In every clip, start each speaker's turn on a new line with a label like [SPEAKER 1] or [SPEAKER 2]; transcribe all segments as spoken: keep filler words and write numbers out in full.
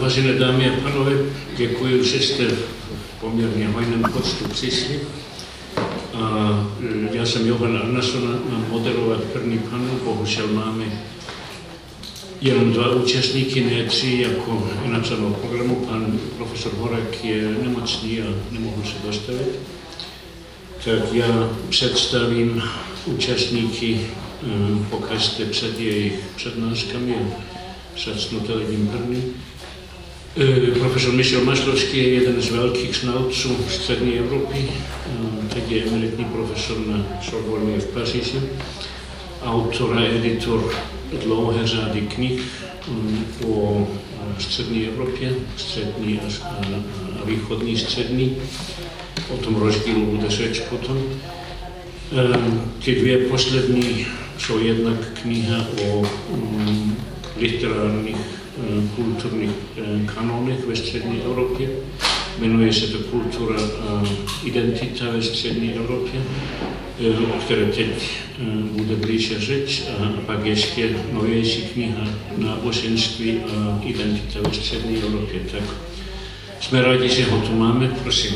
[SPEAKER 1] Vážené dámy a pánové, děkuji, že jste v poměrně hojném počtu přišli. A já jsem Johan Arnason, mám moderovat první panel, bohužel máme jenom dva účastníky, ne tři, jako je napsáno v programu. Pan profesor Horek je nemocný a nemohl se dostavit. Tak já představím účastníky po každé před jejich přednáškami a začnu televizním první. Profesor Michal Maslovský je jeden z velkých znalců střední Evropy, teď je emeritní profesor na Sorbonně v Paříži, autor a editor dlouhé řady knih o střední Evropě, střední a východní střední. O tom rozdílu bude řeč potom. Ty dvě poslední jsou jednak kniha o literárních kulturních kanonech ve střední Evropě. Jmenuje se to Kultura a identita ve střední Evropě, o které teď bude blíže řeč. A pak ještě novější kniha Náboženství a identita ve střední Evropě. Tak jsme rádi, že ho tu máme. Prosím.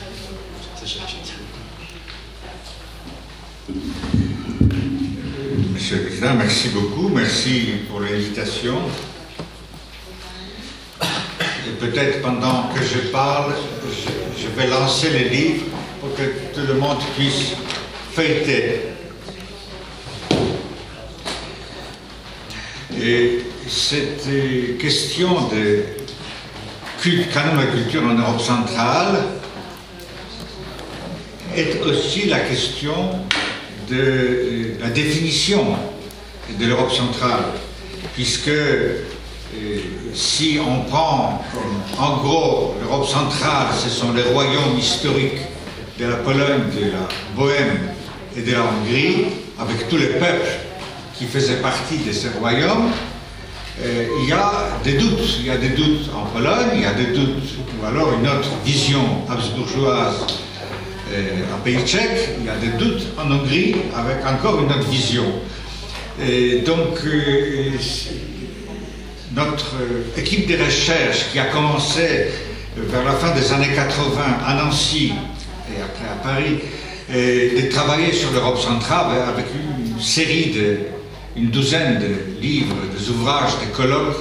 [SPEAKER 2] Monsieur le Président, merci beaucoup, merci pour l'invitation. Peut-être pendant que je parle, je, je vais lancer les livres pour que tout le monde puisse feuilleter. Et cette question de culte, canon et culture en Europe centrale est aussi la question de la définition de l'Europe centrale, puisque Euh, si on prend en gros l'Europe centrale, ce sont les royaumes historiques de la Pologne, de la Bohême et de la Hongrie, avec tous les peuples qui faisaient partie de ces royaumes, euh, il y a des doutes. Il y a des doutes en Pologne, il y a des doutes, ou alors une autre vision habsbourgeoise euh, en pays tchèque, il y a des doutes en Hongrie, avec encore une autre vision. Et donc, euh, notre équipe de recherche qui a commencé vers la fin des années quatre-vingt à Nancy et après à Paris, et de travailler sur l'Europe centrale avec une série de, une douzaine de livres, des ouvrages, des colloques,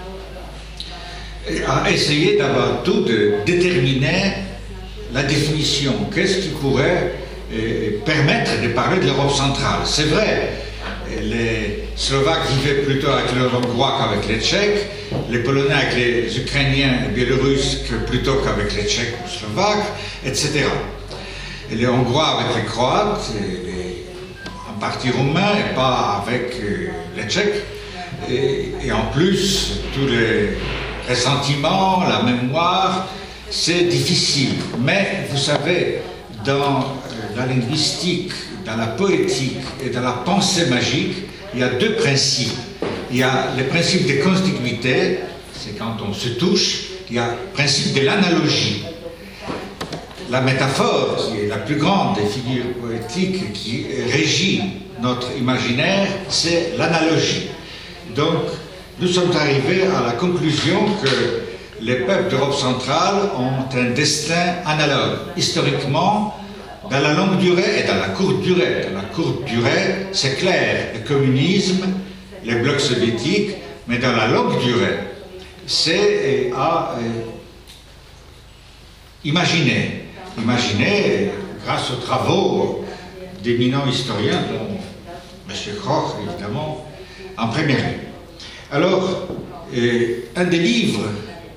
[SPEAKER 2] a essayé d'abord tout de déterminer la définition. Qu'est-ce qui pourrait euh, permettre de parler de l'Europe centrale? C'est vrai, les Slovaques vivaient plutôt avec les Hongrois qu'avec les Tchèques, les Polonais avec les Ukrainiens et Biélorusses que plutôt qu'avec les Tchèques ou Slovaques, et cetera. Et les Hongrois avec les Croates, et les, en partie roumains, et pas avec euh, les Tchèques. Et, et en plus, tous les ressentiments, la mémoire, c'est difficile. Mais vous savez, dans euh, la linguistique, dans la poétique et dans la pensée magique, il y a deux principes. Il y a le principe de contiguïté, c'est quand on se touche. Il y a le principe de l'analogie. La métaphore, qui est la plus grande des figures poétiques qui régit notre imaginaire, c'est l'analogie. Donc, nous sommes arrivés à la conclusion que les peuples d'Europe centrale ont un destin analogue. Historiquement, dans la longue durée et dans la courte durée. Dans la courte durée, c'est clair, le communisme, les blocs soviétiques, mais dans la longue durée, c'est à euh, imaginer. Imaginer, grâce aux travaux d'éminents historiens, dont M. Koch, évidemment, en première ligne. Alors, euh, un des livres,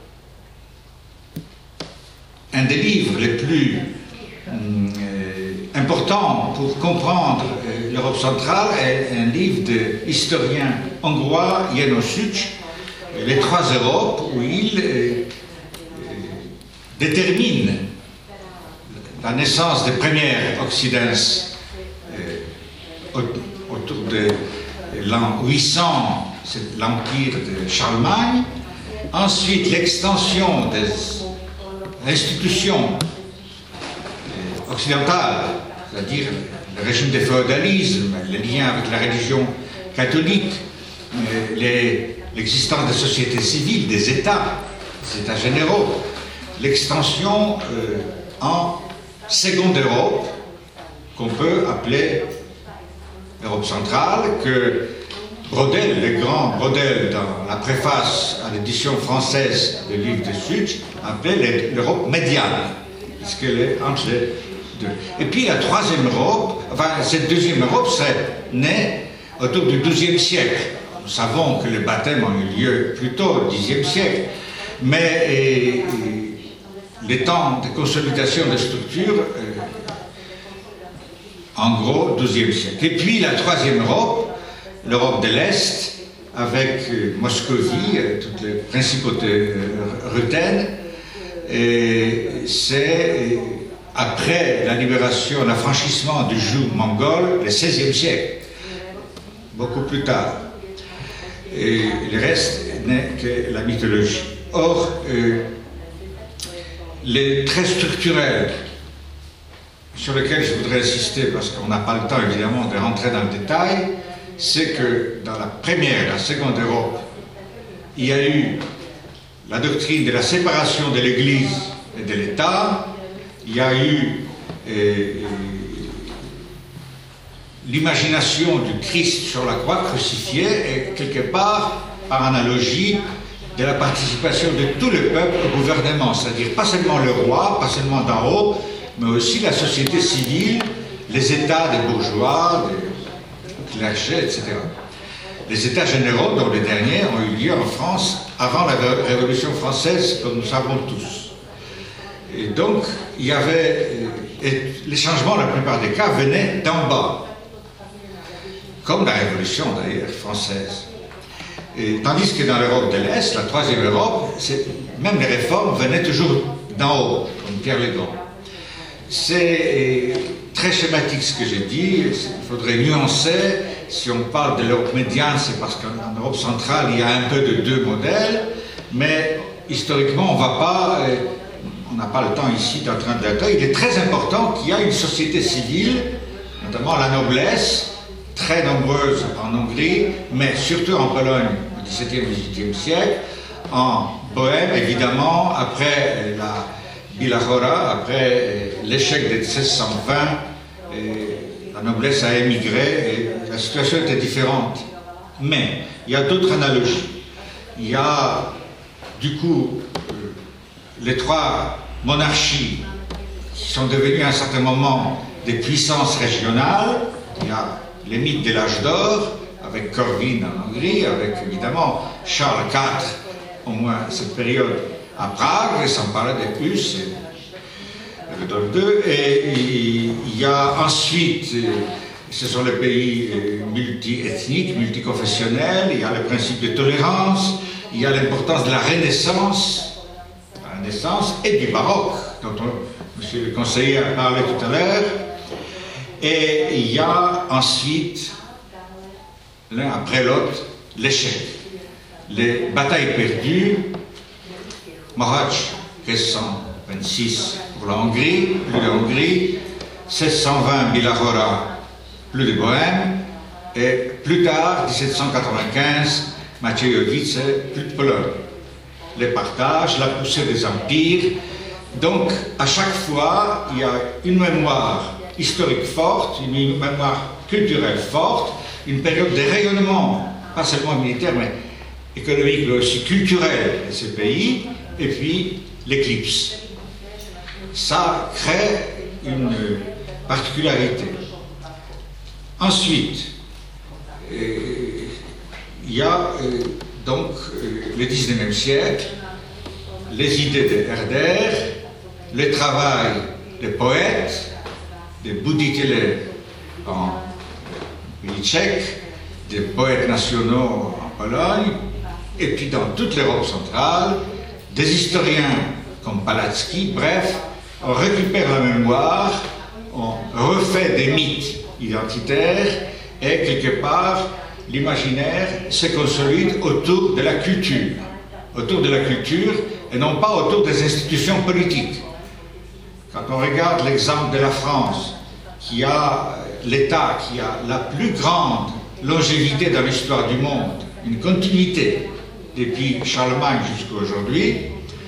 [SPEAKER 2] un des livres les plus hum, important pour comprendre euh, l'Europe centrale est un livre de l'historien hongrois János Sücs, Les Trois Europes, où il euh, euh, détermine la naissance des premières Occidens euh, autour de l'an huit cents, c'est l'empire de Charlemagne. Ensuite, l'extension des institutions occidentales, c'est-à-dire le régime du féodalisme, les liens avec la religion catholique, l'existence des sociétés civiles, des États, des États généraux, l'extension euh, en seconde Europe, qu'on peut appeler l'Europe centrale, que Braudel, le grand Braudel, dans la préface à l'édition française du livre de Such, appelait l'Europe médiane, puisqu'elle est entre les deux. Et puis la troisième Europe, enfin cette deuxième Europe serait née autour du douzième siècle. Nous savons que les baptêmes ont eu lieu plus tôt, au dixième siècle, mais et, et, les temps de consolidation des structures, euh, en gros, douzième siècle. Et puis la troisième Europe, l'Europe de l'Est, avec euh, Moscovie, euh, toutes les principautés euh, ruthènes, c'est euh, après la libération, l'affranchissement du joug mongol, le seizième siècle, beaucoup plus tard. Et le reste n'est que la mythologie. Or, euh, les traits structurels sur lesquels je voudrais insister, parce qu'on n'a pas le temps évidemment de rentrer dans le détail, c'est que dans la première et la seconde Europe, il y a eu la doctrine de la séparation de l'Église et de l'État, il y a eu euh, l'imagination du Christ sur la croix crucifié et quelque part, par analogie, de la participation de tout le peuple au gouvernement, c'est-à-dire pas seulement le roi, pas seulement d'en haut, mais aussi la société civile, les États des bourgeois, des clergés, et cetera. Les États généraux, dont les derniers ont eu lieu en France avant la Révolution française, comme nous savons tous. Et donc, il y avait... Et les changements, la plupart des cas, venaient d'en bas, comme la Révolution d'ailleurs française. Et, tandis que dans l'Europe de l'Est, la troisième Europe, même les réformes venaient toujours d'en haut, comme Pierre Legrand. C'est très schématique ce que j'ai dit, il faudrait nuancer. Si on parle de l'Europe médiane, c'est parce qu'en Europe centrale, il y a un peu de deux modèles, mais historiquement, on ne va pas, on n'a pas le temps ici d'entrer dans le détail. Il est très important qu'il y ait une société civile, notamment la noblesse, très nombreuse en Hongrie, mais surtout en Pologne au dix-septième et dix-huitième siècle, en Bohême, évidemment, après la Bilahora, après l'échec de mille six cent vingt, la noblesse a émigré et la situation était différente. Mais il y a d'autres analogies. Il y a du coup les trois monarchies qui sont devenues à un certain moment des puissances régionales. Il y a les mythes de l'âge d'or, avec Corvin en Hongrie, avec évidemment Charles quatre, au moins cette période à Prague, et sans parler des plus, et Rudolf deux. Et il y a ensuite, ce sont les pays multi-ethniques, multiconfessionnels, il y a le principe de tolérance, il y a l'importance de la Renaissance, la Renaissance et du baroque, dont on, monsieur le conseiller a parlé tout à l'heure. Et il y a ensuite, l'un après l'autre, l'échec. Les batailles perdues, Mohacs, mille six cent vingt-six pour la Hongrie, plus de Hongrie, seize cent vingt Bilahora, plus de Bohême, et plus tard, dix-sept cent quatre-vingt-quinze, Maciejowice, plus de Pologne. Les partages, la poussée des empires. Donc, à chaque fois, il y a une mémoire historique forte, une mémoire culturelle forte, une période de rayonnement, pas seulement militaire, mais économique, mais aussi culturel de ces pays, et puis l'éclipse. Ça crée une particularité. Ensuite, euh, il y a euh, donc euh, le dix-neuvième siècle, les idées de Herder, le travail des poètes, des Boudikele en pays tchèque, des poètes nationaux en Pologne, et puis dans toute l'Europe centrale, des historiens comme Palatsky, bref, on récupère la mémoire, on refait des mythes identitaires, et quelque part, l'imaginaire se consolide autour de la culture, autour de la culture, et non pas autour des institutions politiques. Quand on regarde l'exemple de la France, qui a l'État qui a la plus grande longévité dans l'histoire du monde, une continuité depuis Charlemagne jusqu'à aujourd'hui,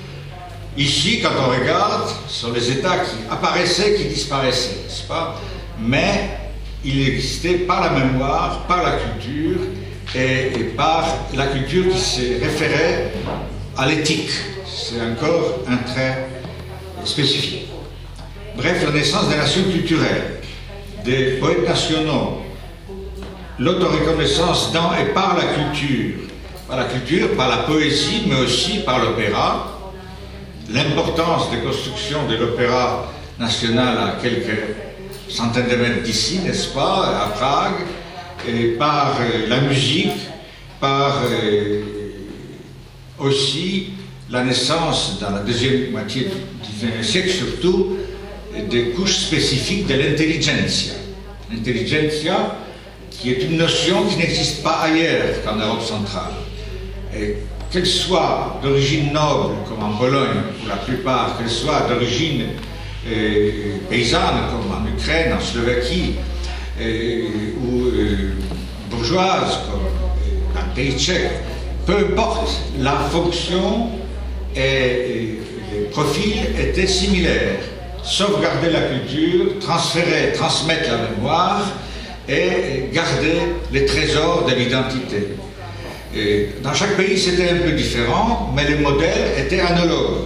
[SPEAKER 2] Ici, quand on regarde, ce sont les États qui apparaissaient, qui disparaissaient, n'est-ce pas? Mais il existait par la mémoire, par la culture, et, et par la culture qui se référait à l'éthique. C'est encore un trait spécifique. Bref, la naissance des nations culturelles, des poètes nationaux, l'autoreconnaissance dans et par la culture, par la culture, par la poésie, mais aussi par l'opéra, l'importance des constructions de l'opéra national à quelques centaines de mètres d'ici, n'est-ce pas, à Prague, et par euh, la musique, par euh, aussi la naissance, dans la deuxième moitié du dix-neuvième siècle surtout, des couches spécifiques de l'intelligentsia. L'intelligentsia, qui est une notion qui n'existe pas ailleurs qu'en Europe centrale. Et qu'elle soit d'origine noble, comme en Pologne pour la plupart, qu'elle soit d'origine euh, paysanne, comme en Ukraine, en Slovaquie, euh, ou euh, bourgeoise, comme euh, dans le pays tchèque, peu importe, la fonction et, et les profils étaient similaires. Sauvegarder la culture, transférer, transmettre la mémoire et garder les trésors de l'identité. Et dans chaque pays, c'était un peu différent, mais les modèles étaient analogues.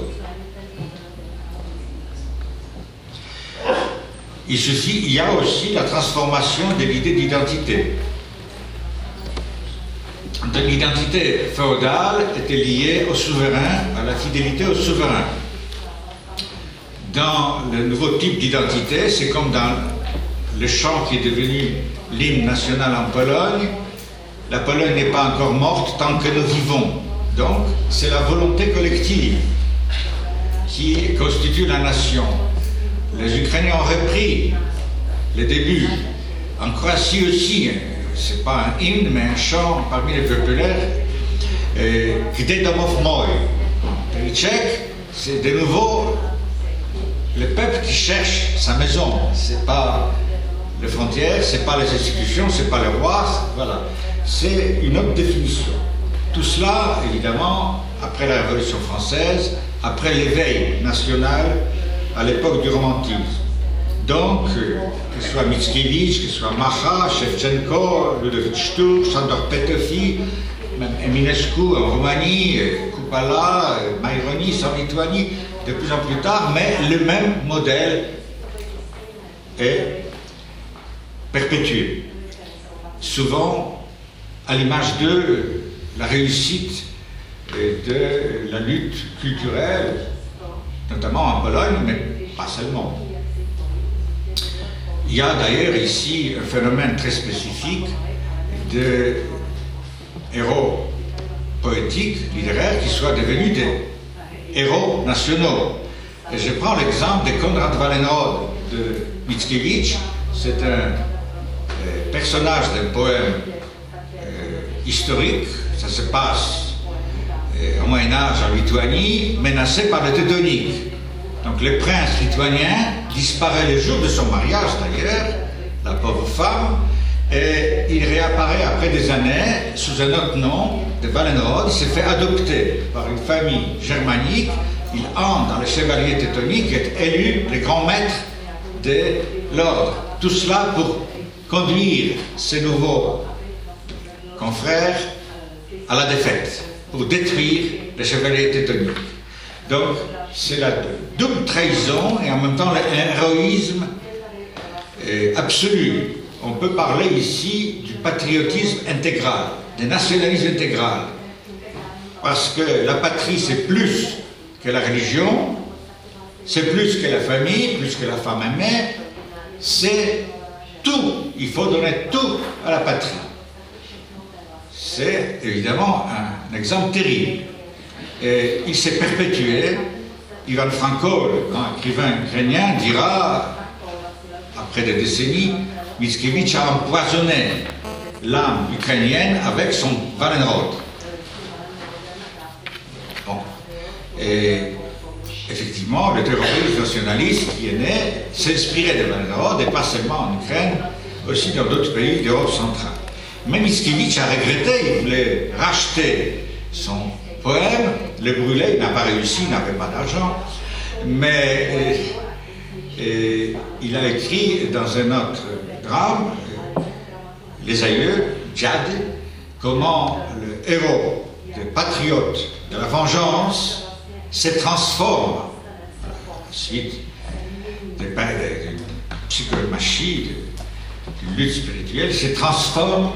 [SPEAKER 2] Il suffit, il y a aussi la transformation de l'idée d'identité. L'identité féodale était liée au souverain, à la fidélité au souverain. Dans le nouveau type d'identité, c'est comme dans le chant qui est devenu l'hymne national en Pologne. La Pologne n'est pas encore morte tant que nous vivons. Donc, c'est la volonté collective qui constitue la nation. Les Ukrainiens ont repris les débuts. En Croatie aussi, c'est pas un hymne, mais un chant parmi les populaires. Gde domov mój. Les Tchèques, c'est de nouveau le peuple qui cherche sa maison. C'est pas les frontières, c'est pas les institutions, c'est pas le roi, voilà. C'est une autre définition. Tout cela, évidemment, après la Révolution française, après l'éveil national, à l'époque du romantisme. Donc, que ce soit Mickiewicz, que ce soit Macha, Shevchenko, Ludovic Sturm, Sándor Petőfi, même Eminescu en Roumanie, Kupala, Maironis en Lituanie, de plus en plus tard, mais le même modèle est perpétué. Souvent, à l'image de la réussite de la lutte culturelle, notamment en Pologne, mais pas seulement. Il y a d'ailleurs ici un phénomène très spécifique de héros poétiques, littéraires, qui soient devenus des héros nationaux. Et je prends l'exemple de Konrad Wallenrod de Mickiewicz. C'est un euh, personnage d'un poème euh, historique. Ça se passe euh, au Moyen-Âge en Lituanie, menacé par les Teutoniques. Donc le prince lituanien disparaît le jour de son mariage d'ailleurs, la pauvre femme, et il réapparaît après des années sous un autre nom de Wallenrod. Il s'est fait adopter par une famille germanique. Il entre dans les chevaliers teutoniques et est élu le grand maître de l'ordre. Tout cela pour conduire ces nouveaux confrères à la défaite, pour détruire les chevaliers teutoniques. Donc, c'est la double trahison et en même temps l'héroïsme absolu. On peut parler ici du patriotisme intégral, du nationalisme intégral. Parce que la patrie, c'est plus que la religion, c'est plus que la famille, plus que la femme aimée, c'est tout. Il faut donner tout à la patrie. C'est évidemment un, un exemple terrible. Et il s'est perpétué. Ivan Franko, le grand écrivain ukrainien, dira, après des décennies, Mickiewicz a empoisonné l'âme ukrainienne avec son Wallenrod. Bon. Et effectivement, le terrorisme nationaliste qui est né s'inspirait de Wallenrod, et pas seulement en Ukraine, aussi dans d'autres pays d'Europe centrale. Mais Mickiewicz a regretté, il voulait racheter son poème, le brûler, il n'a pas réussi, il n'avait pas d'argent, mais euh, euh, il a écrit dans un autre drame, euh, Les Aïeux, Djad, comment le héros, le patriote de la vengeance, se transforme, ensuite, des psychomachie, d'une lutte spirituelle, se transforme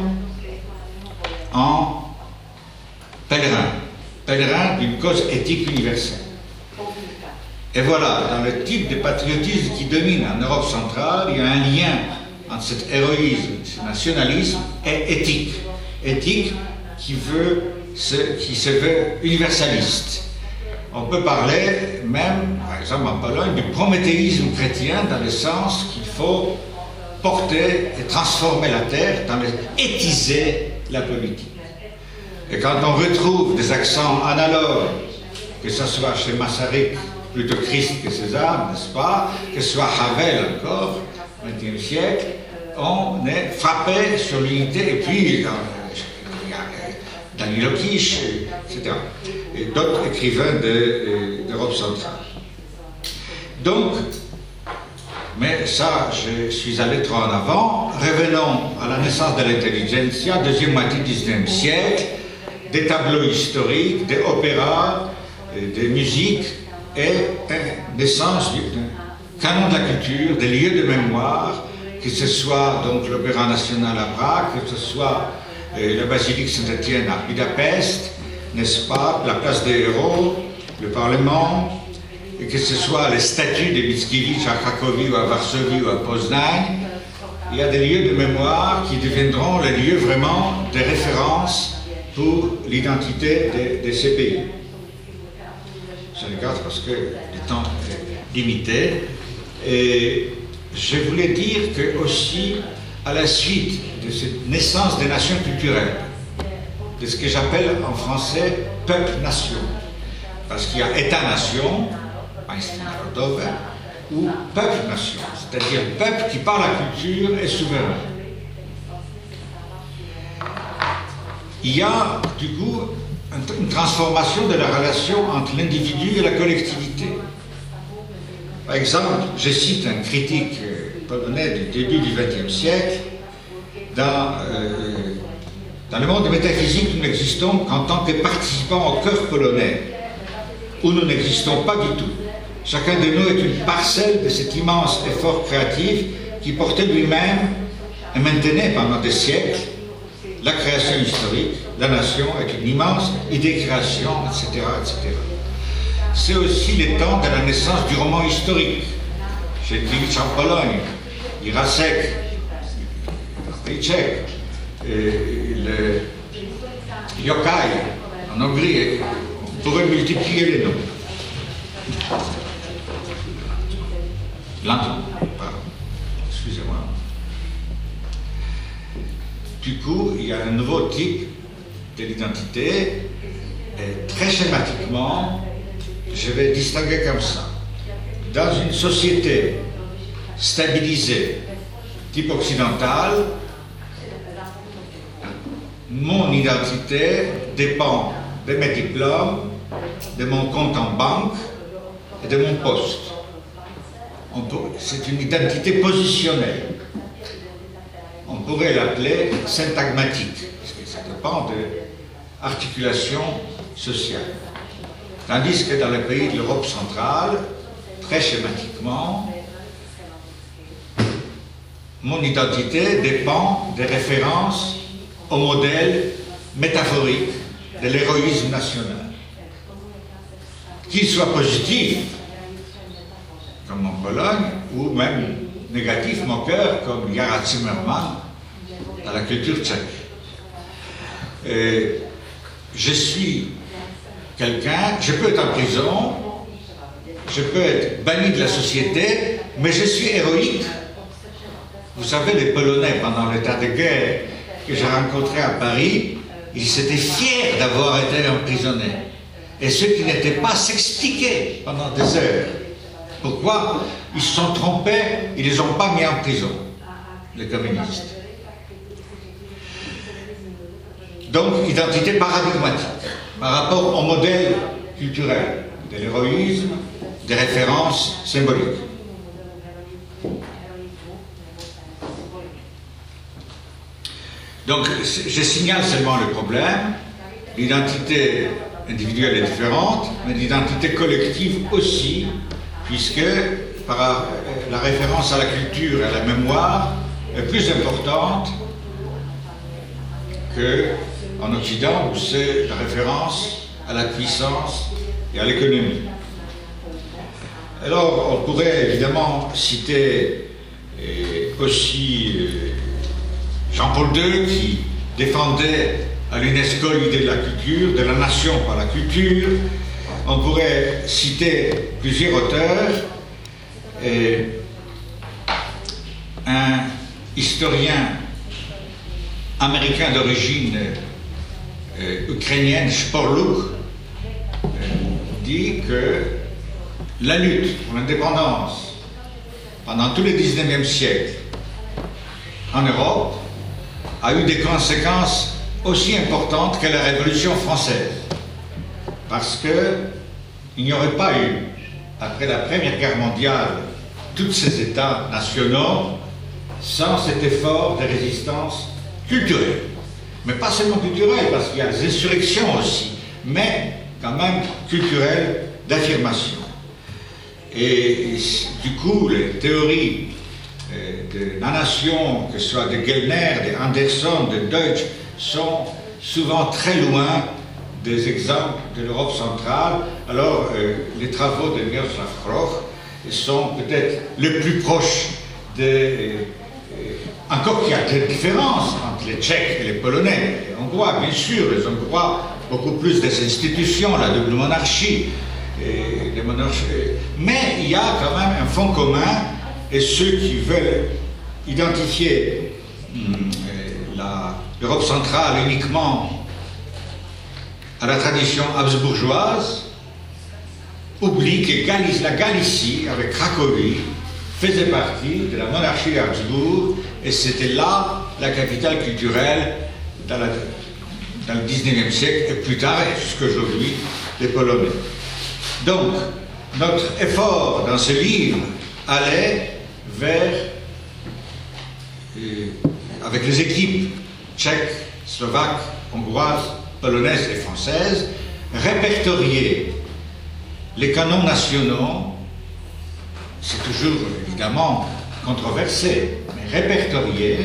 [SPEAKER 2] en pèlerin, pèlerin d'une cause éthique universelle. Et voilà, dans le type de patriotisme qui domine en Europe centrale, il y a un lien entre cet héroïsme, ce nationalisme et éthique. Éthique qui, veut se, qui se veut universaliste. On peut parler même, par exemple en Pologne, du prométhéisme chrétien dans le sens qu'il faut porter et transformer la terre, dans le éthiser la politique. Et quand on retrouve des accents analogues, que ce soit chez Masaryk, plutôt Christ que César, n'est-ce pas, que ce soit Havel encore, au vingtième siècle, on est frappé sur l'unité, et puis dans, Danilo Kish, et cetera. Et d'autres écrivains d'Europe centrale. Donc, mais ça, je suis allé trop en avant. Revenons à la naissance de l'intelligentsia, deuxième moitié du dix-neuvième siècle, des tableaux historiques, des opéras, des musiques, et naissance du canon de la culture, des lieux de mémoire, que ce soit donc l'Opéra national à Prague, que ce soit la basilique Saint-Étienne à Budapest, n'est-ce pas, la place des héros, le Parlement, et que ce soit les statues de Mickiewicz à Cracovie ou à Varsovie ou à Poznań, il y a des lieux de mémoire qui deviendront les lieux vraiment de référence pour l'identité de, de ces pays. Je regarde parce que le temps est limité. Et je voulais dire que aussi, à la suite de cette naissance des nations culturelles, de ce que j'appelle en français peuple-nation, parce qu'il y a État-nation, ou peuple-nation, c'est-à-dire peuple qui par la culture est souverain. Il y a du coup une transformation de la relation entre l'individu et la collectivité. Par exemple, je cite un critique polonais du début du vingtième siècle, dans, euh, dans le monde métaphysique, nous n'existons qu'en tant que participants au cœur polonais, où nous n'existons pas du tout. Chacun de nous est une parcelle de cet immense effort créatif qui portait lui-même et maintenait pendant des siècles la création historique. La nation est une immense idée-création, et cetera, et cetera. C'est aussi les temps de la naissance du roman historique. Sienkiewicz en Pologne, Irasek, Tchèque, le yokai en Hongrie. On pourrait multiplier les noms. Lentement, pardon, excusez-moi. Du coup, il y a un nouveau type de l'identité, et très schématiquement, je vais distinguer comme ça. Dans une société stabilisée, type occidental, mon identité dépend de mes diplômes, de mon compte en banque et de mon poste. C'est une identité positionnelle. On pourrait l'appeler syntagmatique, parce que ça dépend de l'articulation sociale. Tandis que dans les pays de l'Europe centrale, très schématiquement, mon identité dépend des références au modèle métaphorique de l'héroïsme national. Qu'il soit positif, comme en Pologne, ou même négatif, moqueur, comme Yara Zimmerman dans la culture tchèque. Et je suis quelqu'un, je peux être en prison, je peux être banni de la société, mais je suis héroïque. Vous savez, les Polonais, pendant l'état de guerre que j'ai rencontré à Paris, ils étaient fiers d'avoir été emprisonnés. Et ceux qui n'étaient pas s'expliquaient pendant des heures. Pourquoi ils se sont trompés, ils ne les ont pas mis en prison, les communistes. Donc, identité paradigmatique. par rapport au modèle culturel de l'héroïsme, des références symboliques. Donc, je signale seulement le problème. L'identité individuelle est différente, mais l'identité collective aussi, puisque par la référence à la culture et à la mémoire est plus importante qu'en Occident, où c'est la référence à la puissance et à l'économie. Alors, on pourrait évidemment citer aussi Jean-Paul deux qui défendait à l'UNESCO l'idée de la culture, de la nation par la culture. On pourrait citer plusieurs auteurs. Et un historien américain d'origine euh, ukrainienne, Sporluk, euh, dit que la lutte pour l'indépendance pendant tout le dix-neuvième siècle en Europe a eu des conséquences aussi importantes que la Révolution française, parce qu'il n'y aurait pas eu, après la Première Guerre mondiale, tous ces États nationaux sans cet effort de résistance culturelle. Mais pas seulement culturelle, parce qu'il y a des insurrections aussi, mais quand même culturelle d'affirmation. Et, et du coup, les théories de la nation, que ce soit de Gellner, de Anderson, de Deutsch, sont souvent très loin des exemples de l'Europe centrale. Alors, euh, les travaux de Miroslav Hroch sont peut-être les plus proches de... Euh, encore qu'il y a des différences entre les Tchèques et les Polonais, les Hongrois, bien sûr, les Hongrois, beaucoup plus des institutions, la double monarchie, et les monarchies. Mais il y a quand même un fond commun, et ceux qui veulent identifier hum, l'Europe centrale uniquement à la tradition habsbourgeoise, oublie que Galice, la Galicie, avec Cracovie, faisait partie de la monarchie d'Habsbourg, et c'était là la capitale culturelle dans, la, dans le dix-neuvième siècle, et plus tard, et jusqu'aujourd'hui, les Polonais. Donc, notre effort dans ce livre allait vers, euh, avec les équipes tchèques, slovaques, hongroises, polonaises et françaises, répertorier les canons nationaux. C'est toujours évidemment controversé, mais répertorié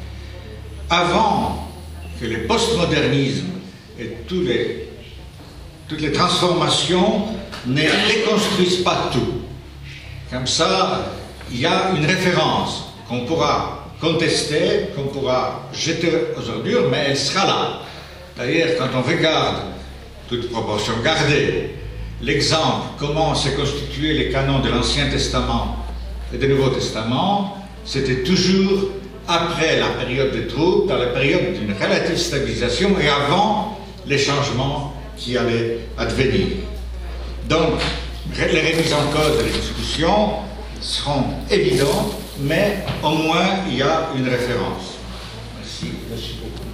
[SPEAKER 2] avant que le postmodernisme et tous les, toutes les transformations ne déconstruisent pas tout. Comme ça, il y a une référence qu'on pourra contester, qu'on pourra jeter aux ordures, mais elle sera là. D'ailleurs, quand on regarde, toute proportion gardée, l'exemple, comment s'est constitué les canons de l'Ancien Testament et du Nouveau Testament, c'était toujours après la période des troubles, dans la période d'une relative stabilisation et avant les changements qui allaient advenir. Donc, les remises en cause des discussions seront évidentes, mais au moins il y a une référence. Merci. Merci beaucoup.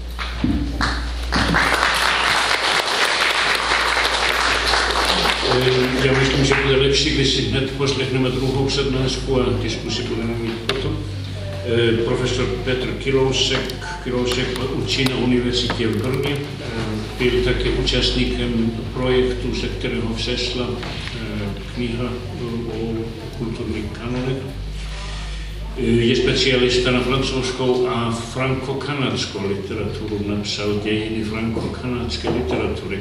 [SPEAKER 1] Já myslím, že bude lepší, když si hned poslechneme druhou přednášku a diskusi budeme mít potom. Profesor Petr Kilousek, Kilousek učí na univerzitě v Brně, byl také účastníkem projektu, ze kterého vzešla kniha o kulturních kanonech. Je specialista na francouzskou a franko-kanadskou literaturu, napsal dějiny franko-kanadské literatury.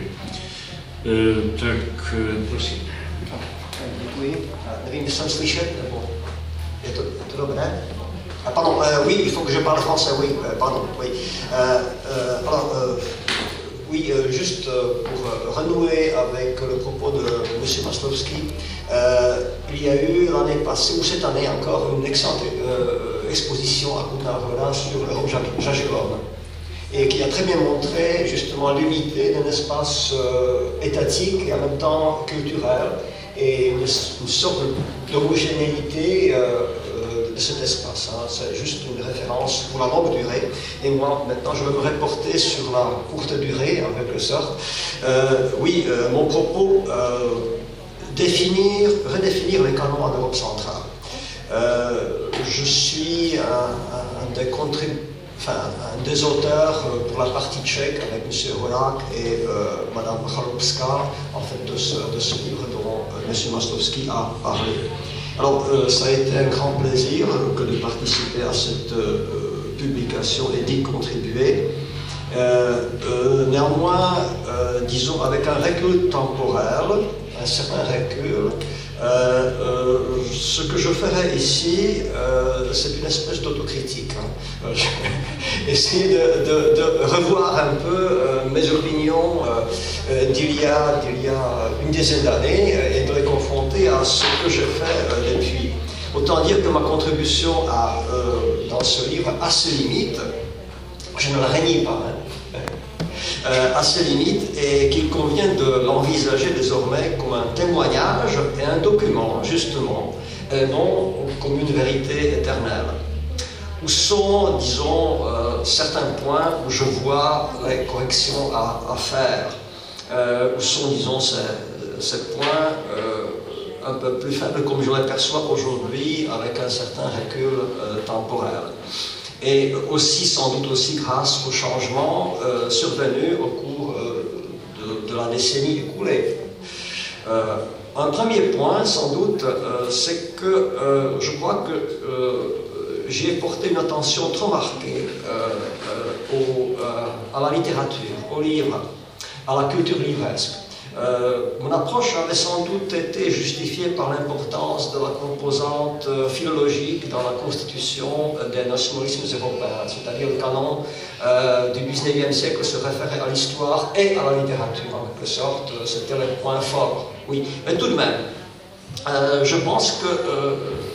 [SPEAKER 1] Tak prosím.
[SPEAKER 3] Děkuji. Nevím, jestli jsem slyšet, nebo je to, je to dobré? Ah, pardon, euh, oui, il faut que je parle français, oui, euh, pardon, oui. Euh, euh, alors, euh, oui, euh, juste euh, pour euh, renouer avec le propos de M. Maslovski, euh, il y a eu l'année passée, ou cette année encore, une excellente euh, exposition à Kunarvola sur l'Europe jagelone, et qui a très bien montré justement l'unité d'un espace euh, étatique et en même temps culturel, et une, une sorte d'homogénéité euh, de cet espace. Hein. C'est juste une référence pour la longue durée. Et moi, maintenant, je vais me reporter sur la courte durée, en quelque sorte. Euh, oui, euh, mon propos, euh, définir, redéfinir les canons en Europe centrale. Euh, je suis un, un des contrib... enfin, un des auteurs pour la partie tchèque avec M. Horak et euh, Mme Chalupska, en fait, de ce, de ce livre dont euh, M. Maslovski a parlé. Alors, euh, ça a été un grand plaisir que de participer à cette euh, publication et d'y contribuer. Euh, euh, néanmoins, euh, disons, avec un recul temporel, un certain recul, Euh, euh, ce que je ferai ici, euh, c'est une espèce d'autocritique. Hein. Essayer de, de, de revoir un peu euh, mes opinions euh, d'il y a, d'il y a une dizaine d'années et de les confronter à ce que je fais euh, depuis. Autant dire que ma contribution a, euh, dans ce livre a ses limites. Je ne la renie pas. Hein. Euh, à ses limites et qu'il convient de l'envisager désormais comme un témoignage et un document, justement, et non comme une vérité éternelle. Où sont, disons, euh, certains points où je vois les corrections à, à faire, euh, où sont, disons, ces, ces points euh, un peu plus faibles comme je les perçois aujourd'hui avec un certain recul euh, temporel. Et aussi, sans doute aussi grâce aux changements euh, survenus au cours euh, de, de la décennie écoulée. Euh, un premier point, sans doute, euh, c'est que euh, je crois que euh, j'y ai porté une attention trop marquée euh, euh, au, euh, à la littérature, au livre, à la culture livresque. Euh, mon approche avait sans doute été justifiée par l'importance de la composante euh, philologique dans la constitution euh, des nationalismes européens, c'est-à-dire le canon euh, du dix-neuvième siècle se référait à l'histoire et à la littérature, en quelque sorte, c'était le point fort. Oui, mais tout de même, euh, je pense que euh,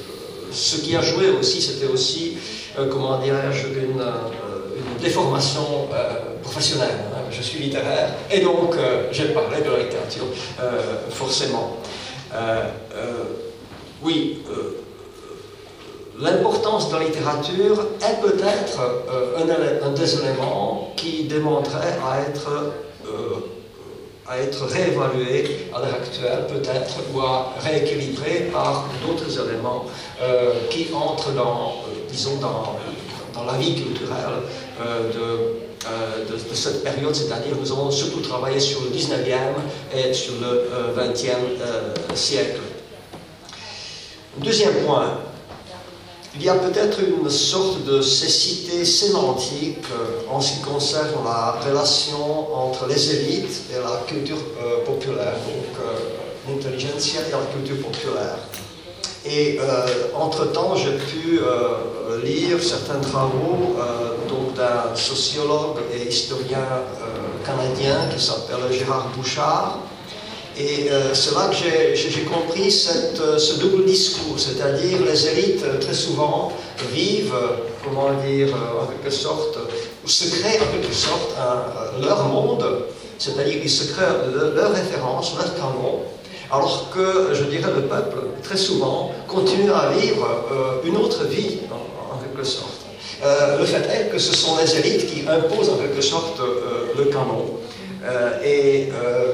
[SPEAKER 3] ce qui a joué aussi, c'était aussi, euh, comment dirais-je, une, euh, une déformation euh, professionnelle. Hein. Je suis littéraire et donc euh, j'ai parlé de la littérature, euh, forcément. Euh, euh, oui, euh, l'importance de la littérature est peut-être euh, un, un des éléments qui démontrait à être, euh, à être réévalué à l'heure actuelle, peut-être, ou à rééquilibrer par d'autres éléments euh, qui entrent dans, euh, disons, dans, dans la vie culturelle euh, de Euh, de, de cette période, c'est-à-dire nous avons surtout travaillé sur le dix-neuvième et sur le vingtième euh, siècle. Deuxième point, il y a peut-être une sorte de cécité sémantique euh, en ce qui concerne la relation entre les élites et la culture euh, populaire, donc euh, l'intelligentsia et la culture populaire. Et euh, entre-temps, j'ai pu euh, lire certains travaux euh, d'un sociologue et historien euh, canadien qui s'appelle Gérard Bouchard. Et euh, c'est là que j'ai compris cette, ce double discours, c'est-à-dire les élites très souvent vivent, comment dire, en quelque sorte, ou se créent en quelque sorte un, leur monde, c'est-à-dire qu'ils se créent leurs références, leurs canons, alors que, je dirais, le peuple, très souvent, continue à vivre euh, une autre vie, en, en quelque sorte. Euh, le fait est que ce sont les élites qui imposent en quelque sorte euh, le canon euh, et euh,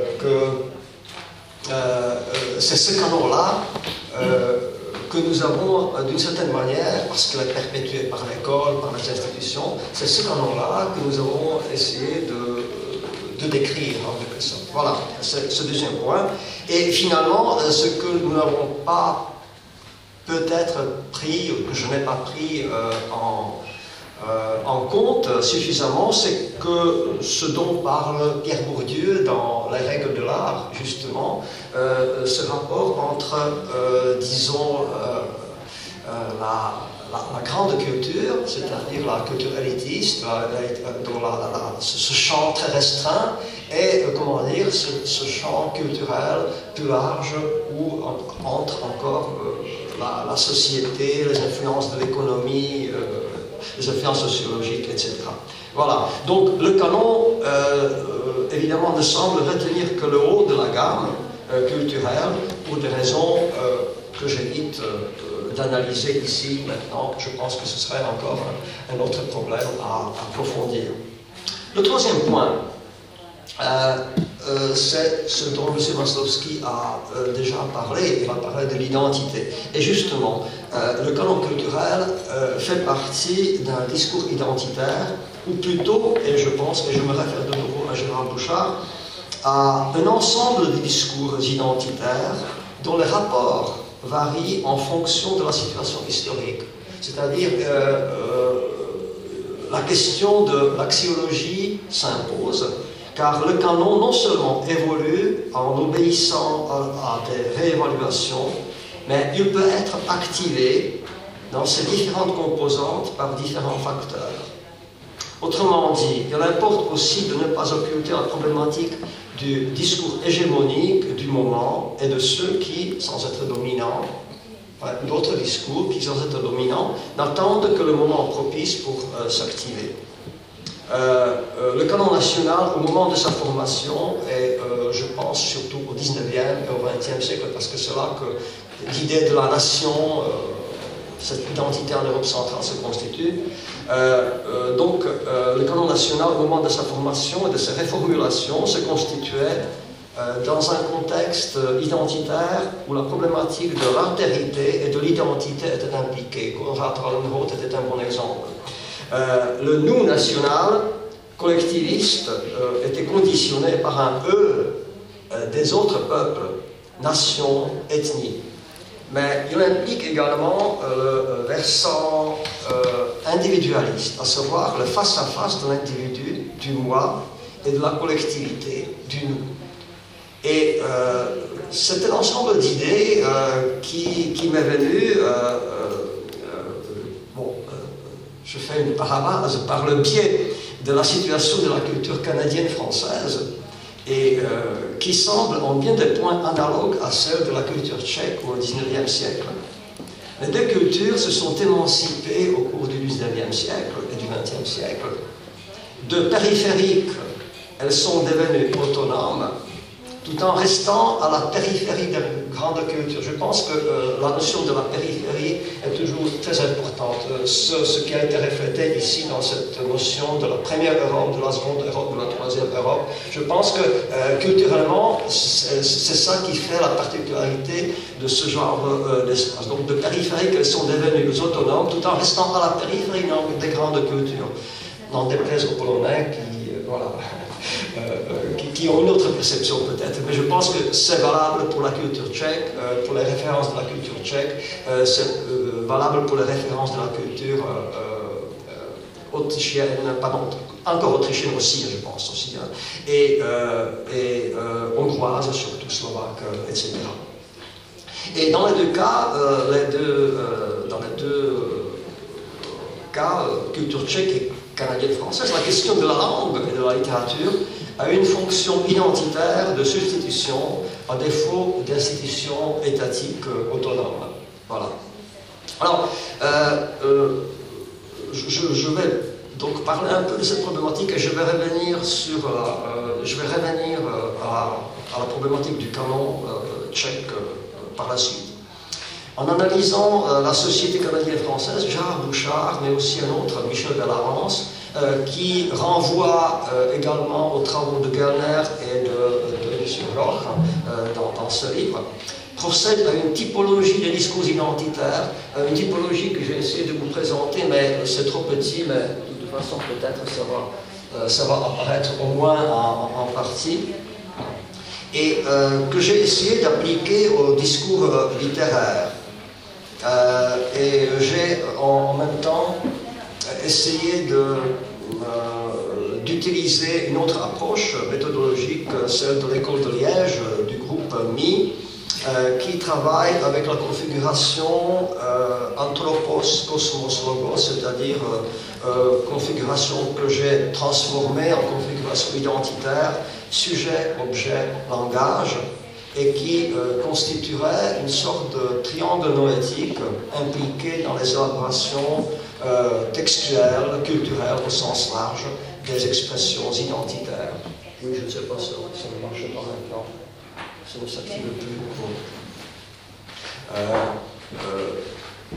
[SPEAKER 3] que euh, c'est ce canon-là euh, que nous avons d'une certaine manière, parce qu'il est perpétué par l'école, par les institutions, c'est ce canon-là que nous avons essayé de, de décrire en quelque sorte. Voilà, c'est ce deuxième point. Et finalement, ce que nous n'avons pas peut-être pris, ou que je n'ai pas pris euh, en Euh, en compte suffisamment, c'est que ce dont parle Pierre Bourdieu dans Les règles de l'art, justement, euh, ce rapport entre, euh, disons, euh, euh, la, la, la grande culture, c'est-à-dire la culture élitiste, la, la, la, ce champ très restreint, et, euh, comment dire, ce, ce champ culturel plus large où entre encore euh, la, la société, les influences de l'économie, euh, les influences sociologiques, et cetera. Voilà. Donc le canon, euh, euh, évidemment, ne semble retenir que le haut de la gamme euh, culturelle pour des raisons euh, que j'évite euh, d'analyser ici, maintenant. Je pense que ce serait encore un, un autre problème à, à approfondir. Le troisième point, euh, euh, c'est ce dont M. Maslovski a euh, déjà parlé. Il a parlé de l'identité. Et justement, euh, le canon culturel euh, fait partie d'un discours identitaire, ou plutôt, et je pense, et je me réfère de nouveau à Gérard Bouchard, à un ensemble de discours identitaires dont les rapports varient en fonction de la situation historique. C'est-à-dire que euh, euh, la question de l'axiologie s'impose, car le canon non seulement évolue en obéissant à, à des réévaluations, mais il peut être activé dans ses différentes composantes par différents facteurs. Autrement dit, il importe aussi de ne pas occulter la problématique du discours hégémonique du moment et de ceux qui, sans être dominants, enfin, d'autres discours qui, sans être dominants, n'attendent que le moment propice pour euh, s'activer. Euh, euh, le canon national, au moment de sa formation, et euh, je pense surtout au dix-neuvième et au vingtième siècle, parce que c'est là que l'idée de la nation, euh, cette identité en Europe centrale se constitue. Euh, euh, donc, euh, le canon national, au moment de sa formation et de ses réformulations, se constituait euh, dans un contexte identitaire où la problématique de l'altérité et de l'identité était impliquée. Konrad Wallenroth était un bon exemple. Euh, le nous national, collectiviste, euh, était conditionné par un eux euh, des autres peuples, nations, ethnies. Mais il implique également euh, le versant euh, individualiste, à savoir le face-à-face de l'individu, du moi, et de la collectivité, du nous. Et euh, c'était l'ensemble d'idées euh, qui, qui m'est venu, euh, euh, bon, euh, je fais une paraphrase, par le biais de la situation de la culture canadienne-française, et euh, qui semble en bien des points analogues à celle de la culture tchèque au dix-neuvième siècle. Les deux cultures se sont émancipées au cours du dix-neuvième siècle et du vingtième siècle. De périphériques, elles sont devenues autonomes, tout en restant à la périphérie des grandes cultures. Je pense que euh, la notion de la périphérie est toujours très importante. Euh, ce, ce qui a été reflété ici dans cette notion de la première Europe, de la seconde Europe, de la troisième Europe, je pense que euh, culturellement, c'est ça qui fait la particularité de ce genre euh, d'espace. Donc de périphériques, elles sont devenues autonomes, tout en restant à la périphérie des grandes cultures. N'en déplaise aux Polonais qui, euh, voilà, Euh, qui, qui ont une autre perception peut-être, mais je pense que c'est valable pour la culture tchèque, euh, pour les références de la culture tchèque, euh, c'est euh, valable pour les références de la culture euh, euh, autrichienne, pardon, encore autrichienne aussi, je pense aussi, hein, et, euh, et euh, hongroise, surtout slovaque, euh, et cetera. Et dans les deux cas, euh, les deux, euh, dans les deux euh, cas, euh, culture tchèque et canadienne-française, la question de la langue et de la littérature a une fonction identitaire de substitution à défaut d'institutions étatiques euh, autonomes. Voilà. Alors, euh, euh, je, je vais donc parler un peu de cette problématique et je vais revenir sur, euh, je vais revenir euh, à, à la problématique du canon euh, tchèque euh, par la suite. En analysant euh, la société canadienne-française, Gérard Bouchard, mais aussi un autre, Michel Bellavance, euh, qui renvoie euh, également aux travaux de Gellner et de, de M. Roch euh, dans, dans ce livre, procède à une typologie des discours identitaires, euh, une typologie que j'ai essayé de vous présenter, mais c'est trop petit, mais de toute façon peut-être ça va, euh, ça va apparaître au moins en, en partie, et euh, que j'ai essayé d'appliquer au discours euh, littéraire. Euh, et j'ai en, en même temps essayé euh, d'utiliser une autre approche méthodologique, celle de l'école de Liège, du groupe M I, euh, qui travaille avec la configuration euh, anthropos, cosmos, logos, c'est-à-dire euh, euh, configuration que j'ai transformée en configuration identitaire, sujet, objet, langage, et qui euh, constituerait une sorte de triangle noétique impliqué dans les élaborations euh, textuelles, culturelles au sens large des expressions identitaires. Oui, je ne sais pas si ça ne marche pas maintenant, ça ne s'active plus. Euh, euh,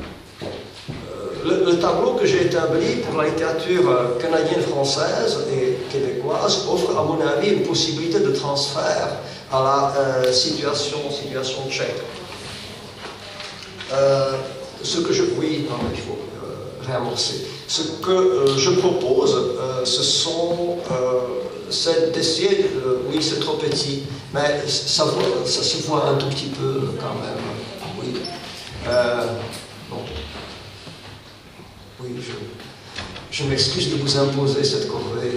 [SPEAKER 3] le, le tableau que j'ai établi pour la littérature canadienne, française et québécoise offre, à mon avis, une possibilité de transfert à la euh, situation, situation tchèque. Euh, ce que je... Oui, non, il faut euh, réamorcer. Ce que euh, je propose, euh, ce sont... Euh, c'est d'essayer... Euh, oui, c'est trop petit, mais ça, voit, ça se voit un tout petit peu quand même. Oui. Euh, bon. Oui, je, je m'excuse de vous imposer cette corvée.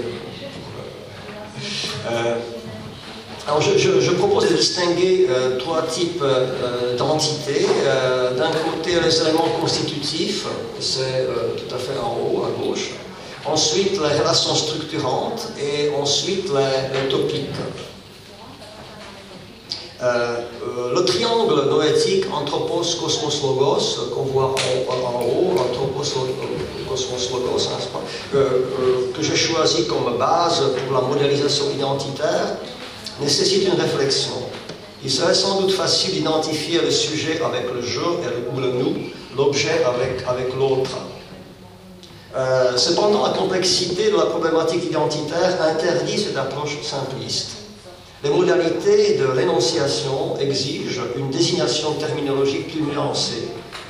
[SPEAKER 3] Euh, alors, je, je, je propose de distinguer euh, trois types euh, d'entités. Euh, D'un côté, les éléments constitutifs, c'est euh, tout à fait en haut, à gauche. Ensuite, les relations structurantes et ensuite les, les topiques. Euh, euh, le triangle noétique anthropos, cosmos, logos, qu'on voit en, en haut, anthropos, cosmos, logos, hein, que, euh, que j'ai choisi comme base pour la modélisation identitaire, nécessite une réflexion. Il serait sans doute facile d'identifier le sujet avec le je ou le nous, l'objet avec, avec l'autre. Euh, cependant, la complexité de la problématique identitaire interdit cette approche simpliste. Les modalités de l'énonciation exigent une désignation terminologique plus nuancée.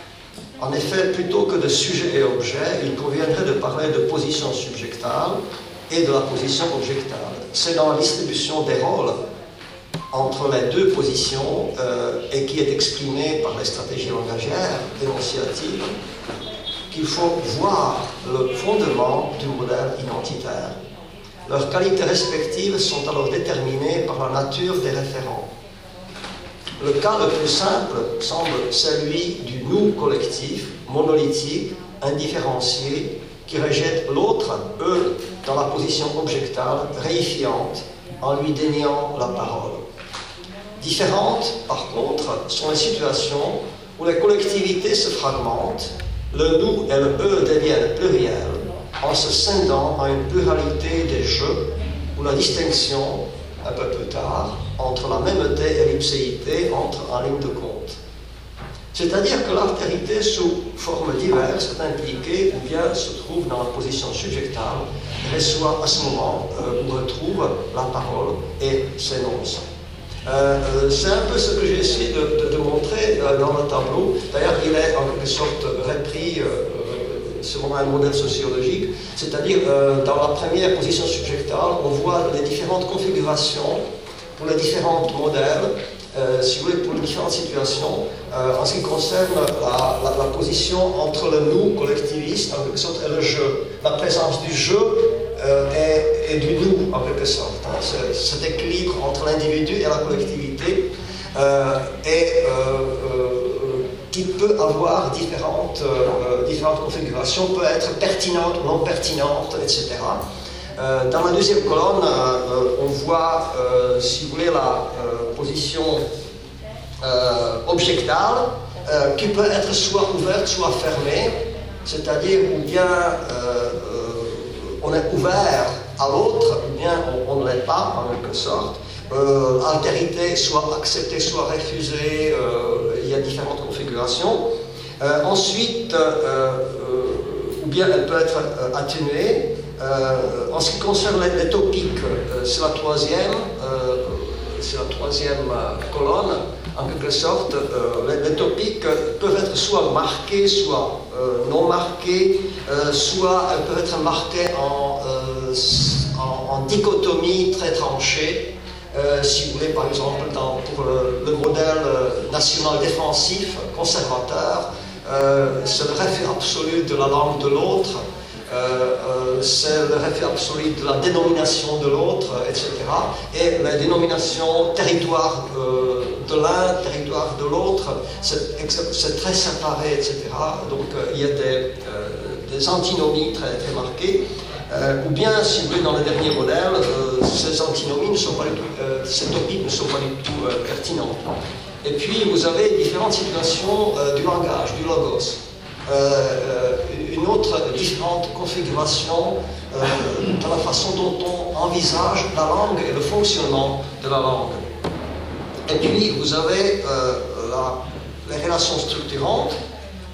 [SPEAKER 3] En effet, plutôt que de sujet et objet, il conviendrait de parler de position subjectale et de la position objectale. C'est dans la distribution des rôles entre les deux positions euh, et qui est exprimée par les stratégies langagières énonciatives qu'il faut voir le fondement du modèle identitaire. Leurs qualités respectives sont alors déterminées par la nature des référents. Le cas le plus simple semble celui du nous collectif, monolithique, indifférencié, qui rejette l'autre, eux, dans la position objectale, réifiante, en lui déniant la parole. Différentes, par contre, sont les situations où les collectivités se fragmentent, le nous et le eux deviennent pluriels, en se scindant en une pluralité des jeux, où la distinction, un peu plus tard, entre la mêmeté et l'ipséité entre en ligne de compte. C'est-à-dire que l'altérité sous formes diverses est impliquée ou bien se trouve dans la position subjectale, reçoit à ce moment euh, où retrouve la parole et s'énonce. Euh, c'est un peu ce que j'ai essayé de, de, de montrer euh, dans le tableau. D'ailleurs, il est en quelque sorte repris euh, selon un modèle sociologique, c'est-à-dire euh, dans la première position subjectale, on voit les différentes configurations pour les différents modèles, euh, si vous voulez, pour les différentes situations, euh, en ce qui concerne la, la, la position entre le nous collectiviste, en quelque sorte, et le je. La présence du je euh, et, et du nous, en quelque sorte. Hein, cet équilibre entre l'individu et la collectivité, euh, et euh, euh, qui peut avoir différentes, euh, différentes configurations, peut être pertinente ou non pertinente, et cetera. Euh, dans la deuxième colonne, euh, on voit, euh, si vous voulez, la euh, position euh, objectale, euh, qui peut être soit ouverte, soit fermée, c'est-à-dire ou bien euh, euh, on est ouvert à l'autre, ou bien on, on ne l'est pas, en quelque sorte. Euh, altérité, soit acceptée, soit refusée, euh, il y a différentes configurations. Euh, ensuite, euh, euh, ou bien elle peut être euh, atténuée. Euh, en ce qui concerne les, les topiques, euh, c'est la troisième, euh, c'est la troisième euh, colonne. En quelque sorte, euh, les, les topiques peuvent être soit marqués, soit euh, non marqués, euh, soit elles peuvent être marquées en, euh, en, en dichotomie très tranchée. Euh, si vous voulez, par exemple, dans, pour le, le modèle euh, national défensif, conservateur, euh, c'est le refus absolu de la langue de l'autre, euh, euh, c'est le refus absolu de la dénomination de l'autre, et cetera. Et la dénomination territoire euh, de l'un, territoire de l'autre, c'est très séparé, et cetera. Donc euh, il y a des, euh, des antinomies très, très marquées. Euh, ou bien, si vous voulez, dans les derniers modèles, euh, ces antinomies ne sont pas du tout, euh, ces topiques ne sont pas du tout euh, pertinentes. Et puis, vous avez différentes situations euh, du langage, du logos. Euh, une autre différente configuration euh, de la façon dont on envisage la langue et le fonctionnement de la langue. Et puis, vous avez euh, la, les relations structurantes,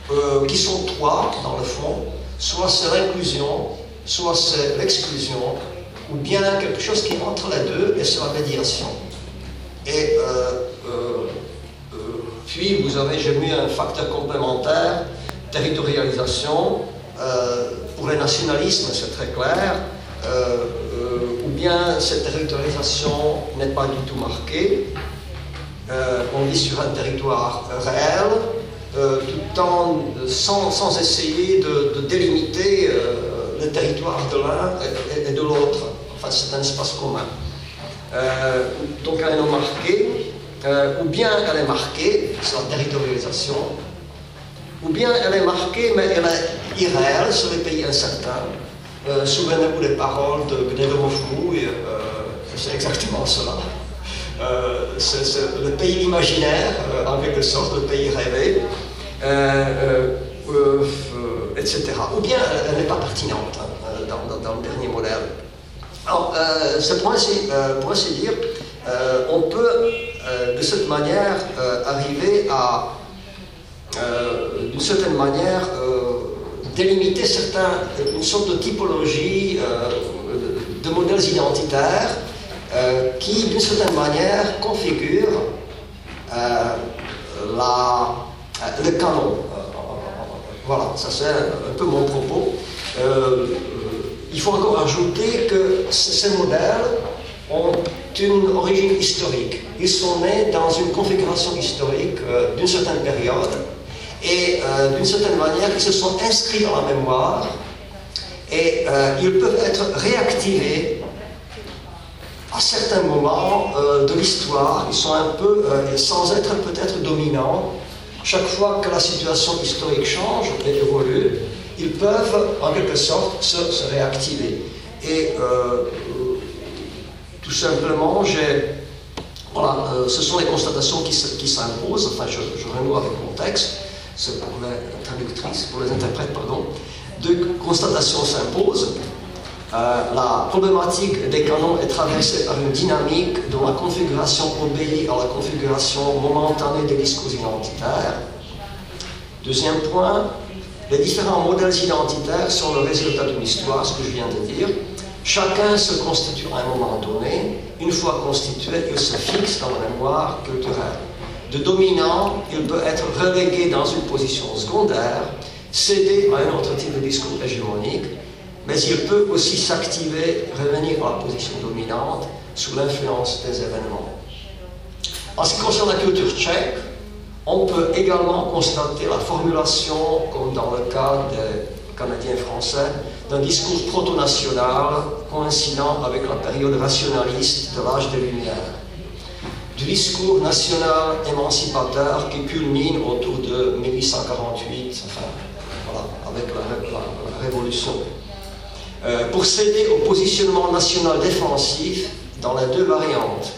[SPEAKER 3] euh, qui sont trois dans le fond, soit c'est l'inclusion, soit c'est l'exclusion, ou bien quelque chose qui est entre les deux, et c'est la médiation. Et euh, euh, euh, puis vous avez, j'ai mis un facteur complémentaire, territorialisation. Euh, pour les nationalismes, c'est très clair. Euh, euh, ou bien cette territorialisation n'est pas du tout marquée. Euh, on vit sur un territoire réel, euh, tout en sans, sans essayer de, de délimiter euh, le territoire de l'un et, et de l'autre. Enfin, c'est un espace commun. Euh, donc elle est non marquée, euh, ou bien elle est marquée, c'est la territorialisation, ou bien elle est marquée, mais elle est irréelle sur les pays incertains. Euh, Souvenez-vous des paroles de Gnedomofou, et euh, c'est exactement cela. Euh, c'est le pays imaginaire, euh, en quelque sorte, le pays rêvé, euh, euh, euh, et cetera. Ou bien elle n'est pas pertinente hein, dans, dans, dans le dernier modèle. Alors, euh, c'est pour ainsi, euh, pour ainsi dire, euh, on peut euh, de cette manière euh, arriver à, euh, d'une certaine manière, euh, délimiter certains, une sorte de typologie euh, de modèles identitaires euh, qui, d'une certaine manière, configurent euh, la, le canon. Voilà, ça c'est un peu mon propos. Euh, il faut encore ajouter que ces modèles ont une origine historique. Ils sont nés dans une configuration historique euh, d'une certaine période. Et euh, d'une certaine manière, ils se sont inscrits dans la mémoire et euh, ils peuvent être réactivés à certains moments euh, de l'histoire. Ils sont un peu, euh, sans être peut-être dominants, chaque fois que la situation historique change et évolue, ils peuvent en quelque sorte se, se réactiver. Et euh, tout simplement, j'ai... Voilà, euh, ce sont les constatations qui s'imposent. Enfin, je, je renoue avec mon texte. C'est pour les traductrices, pour les interprètes, pardon. Deux constatations s'imposent. Euh, la problématique des canons est traversée par une dynamique dont la configuration obéit à la configuration momentanée des discours identitaires. Deuxième point, les différents modèles identitaires sont le résultat d'une histoire, ce que je viens de dire. Chacun se constitue à un moment donné. Une fois constitué, il se fixe dans la mémoire culturelle. De dominant, il peut être relégué dans une position secondaire, céder à un autre type de discours hégémonique, mais il peut aussi s'activer, revenir à la position dominante sous l'influence des événements. En ce qui concerne la culture tchèque, on peut également constater la formulation, comme dans le cas des Canadiens français, d'un discours proto-national coïncidant avec la période rationaliste de l'âge des Lumières. Du discours national émancipateur qui culmine autour de mille huit cent quarante-huit, enfin, voilà, avec la, la, la Révolution. Euh, pour céder au positionnement national défensif dans les deux variantes,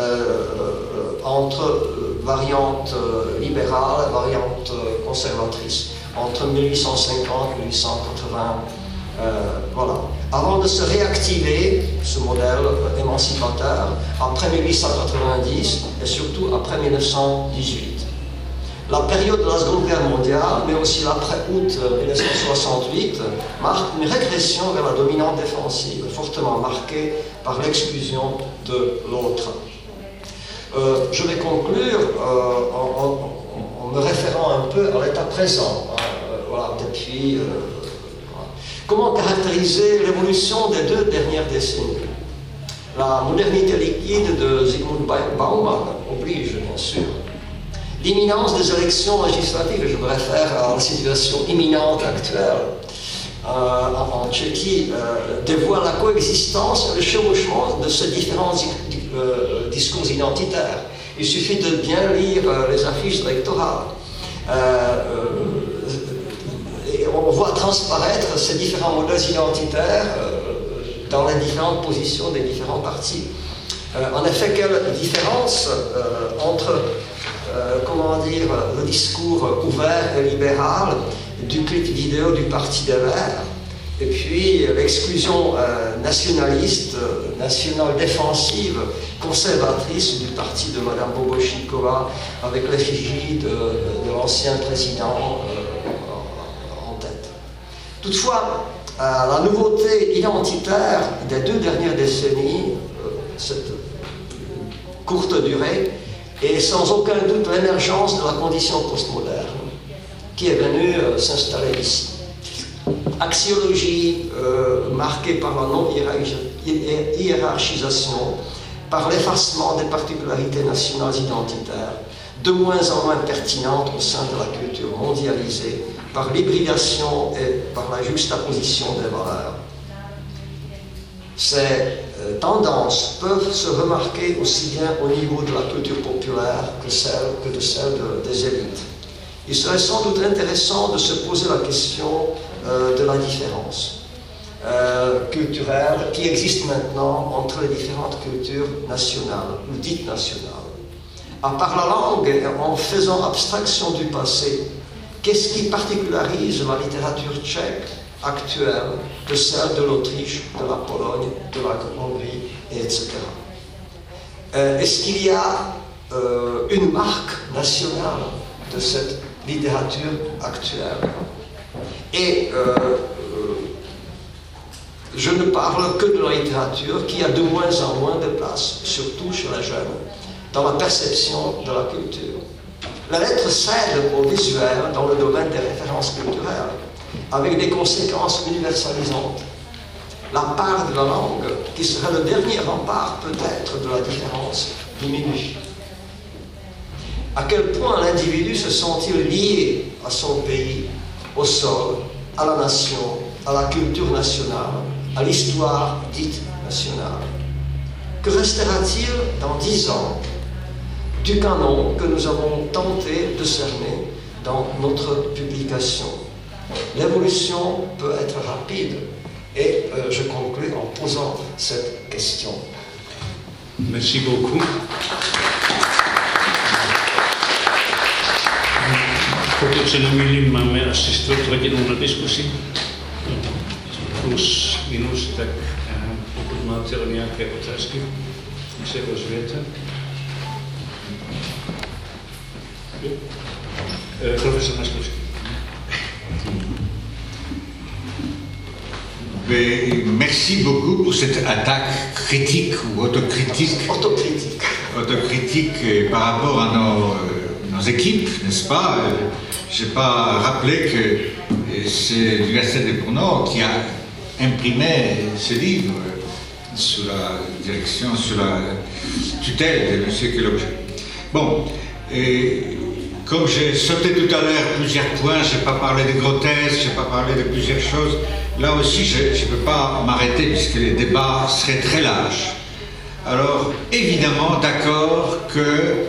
[SPEAKER 3] euh, entre euh, variante euh, libérale et variante euh, conservatrice, entre mille huit cent cinquante et mille huit cent quatre-vingts. Euh, voilà. Avant de se réactiver, ce modèle émancipateur, après mille huit cent quatre-vingt-dix et surtout après mille neuf cent dix-huit. La période de la Seconde Guerre mondiale, mais aussi l'après-août mille neuf cent soixante-huit, marque une régression vers la dominante défensive, fortement marquée par l'exclusion de l'autre. Euh, je vais conclure euh, en, en, en me référant un peu à l'état présent, hein, euh, voilà, depuis... Euh, Comment caractériser l'évolution des deux dernières décennies? La modernité liquide de Zygmunt Bauman oblige, bien sûr. L'imminence des élections législatives, je me réfère à la situation imminente actuelle euh, en, en Tchéquie, euh, dévoile la coexistence et le chevauchement de ces différents euh, discours identitaires. Il suffit de bien lire euh, les affiches électorales. Euh, euh, On voit transparaître ces différents modèles identitaires euh, dans les différentes positions des différents partis. Euh, en effet, quelle différence euh, entre, euh, comment dire, le discours ouvert et libéral du clip vidéo du Parti des Verts, et puis l'exclusion euh, nationaliste, euh, nationale-défensive, conservatrice du parti de Mme Bobošíková, avec l'effigie de, de l'ancien président euh, Toutefois, euh, la nouveauté identitaire des deux dernières décennies, euh, cette courte durée, est sans aucun doute l'émergence de la condition postmoderne qui est venue euh, s'installer ici. Axiologie euh, marquée par la non-hiérarchisation, par l'effacement des particularités nationales identitaires, de moins en moins pertinentes au sein de la culture mondialisée, par l'hybridation et par la juxtaposition des valeurs. Ces euh, tendances peuvent se remarquer aussi bien au niveau de la culture populaire que, celle, que de celle de, des élites. Il serait sans doute intéressant de se poser la question euh, de la différence euh, culturelle qui existe maintenant entre les différentes cultures nationales ou dites nationales. À part la langue et en faisant abstraction du passé, qu'est-ce qui particularise la littérature tchèque actuelle de celle de l'Autriche, de la Pologne, de la Hongrie, et cetera. Euh, Est-ce qu'il y a euh, une marque nationale de cette littérature actuelle? Et euh, euh, je ne parle que de la littérature qui a de moins en moins de place, surtout chez les jeunes, dans la perception de la culture. La lettre cède au visuel dans le domaine des références culturelles, avec des conséquences universalisantes. La part de la langue, qui serait le dernier rempart peut-être de la différence, diminue. À quel point l'individu se sent-il lié à son pays, au sol, à la nation, à la culture nationale, à l'histoire dite nationale? Que restera-t-il dans dix ans du canon que nous avons tenté de cerner dans notre publication? L'évolution peut être rapide et euh, je conclus en posant cette question.
[SPEAKER 1] Merci beaucoup. Pokud se nemýlím, máme asi čtvrt hodinu na diskusi, plus minus, tak pokud máte nějaké otázky, se ozvěte. Profesor Maslovský.
[SPEAKER 2] Merci beaucoup pour cette attaque critique ou autocritique,
[SPEAKER 3] autocritique.
[SPEAKER 2] autocritique par rapport à nos, nos équipes, n'est-ce pas? Je n'ai pas rappelé que c'est l'Université de Brno qui a imprimé ce livre sous la direction, sous la tutelle de M. Kellogg. Bon, et comme j'ai sauté tout à l'heure plusieurs points, je n'ai pas parlé de grotesque, je n'ai pas parlé de plusieurs choses. Là aussi, je ne peux pas m'arrêter puisque les débats seraient très larges. Alors, évidemment, d'accord que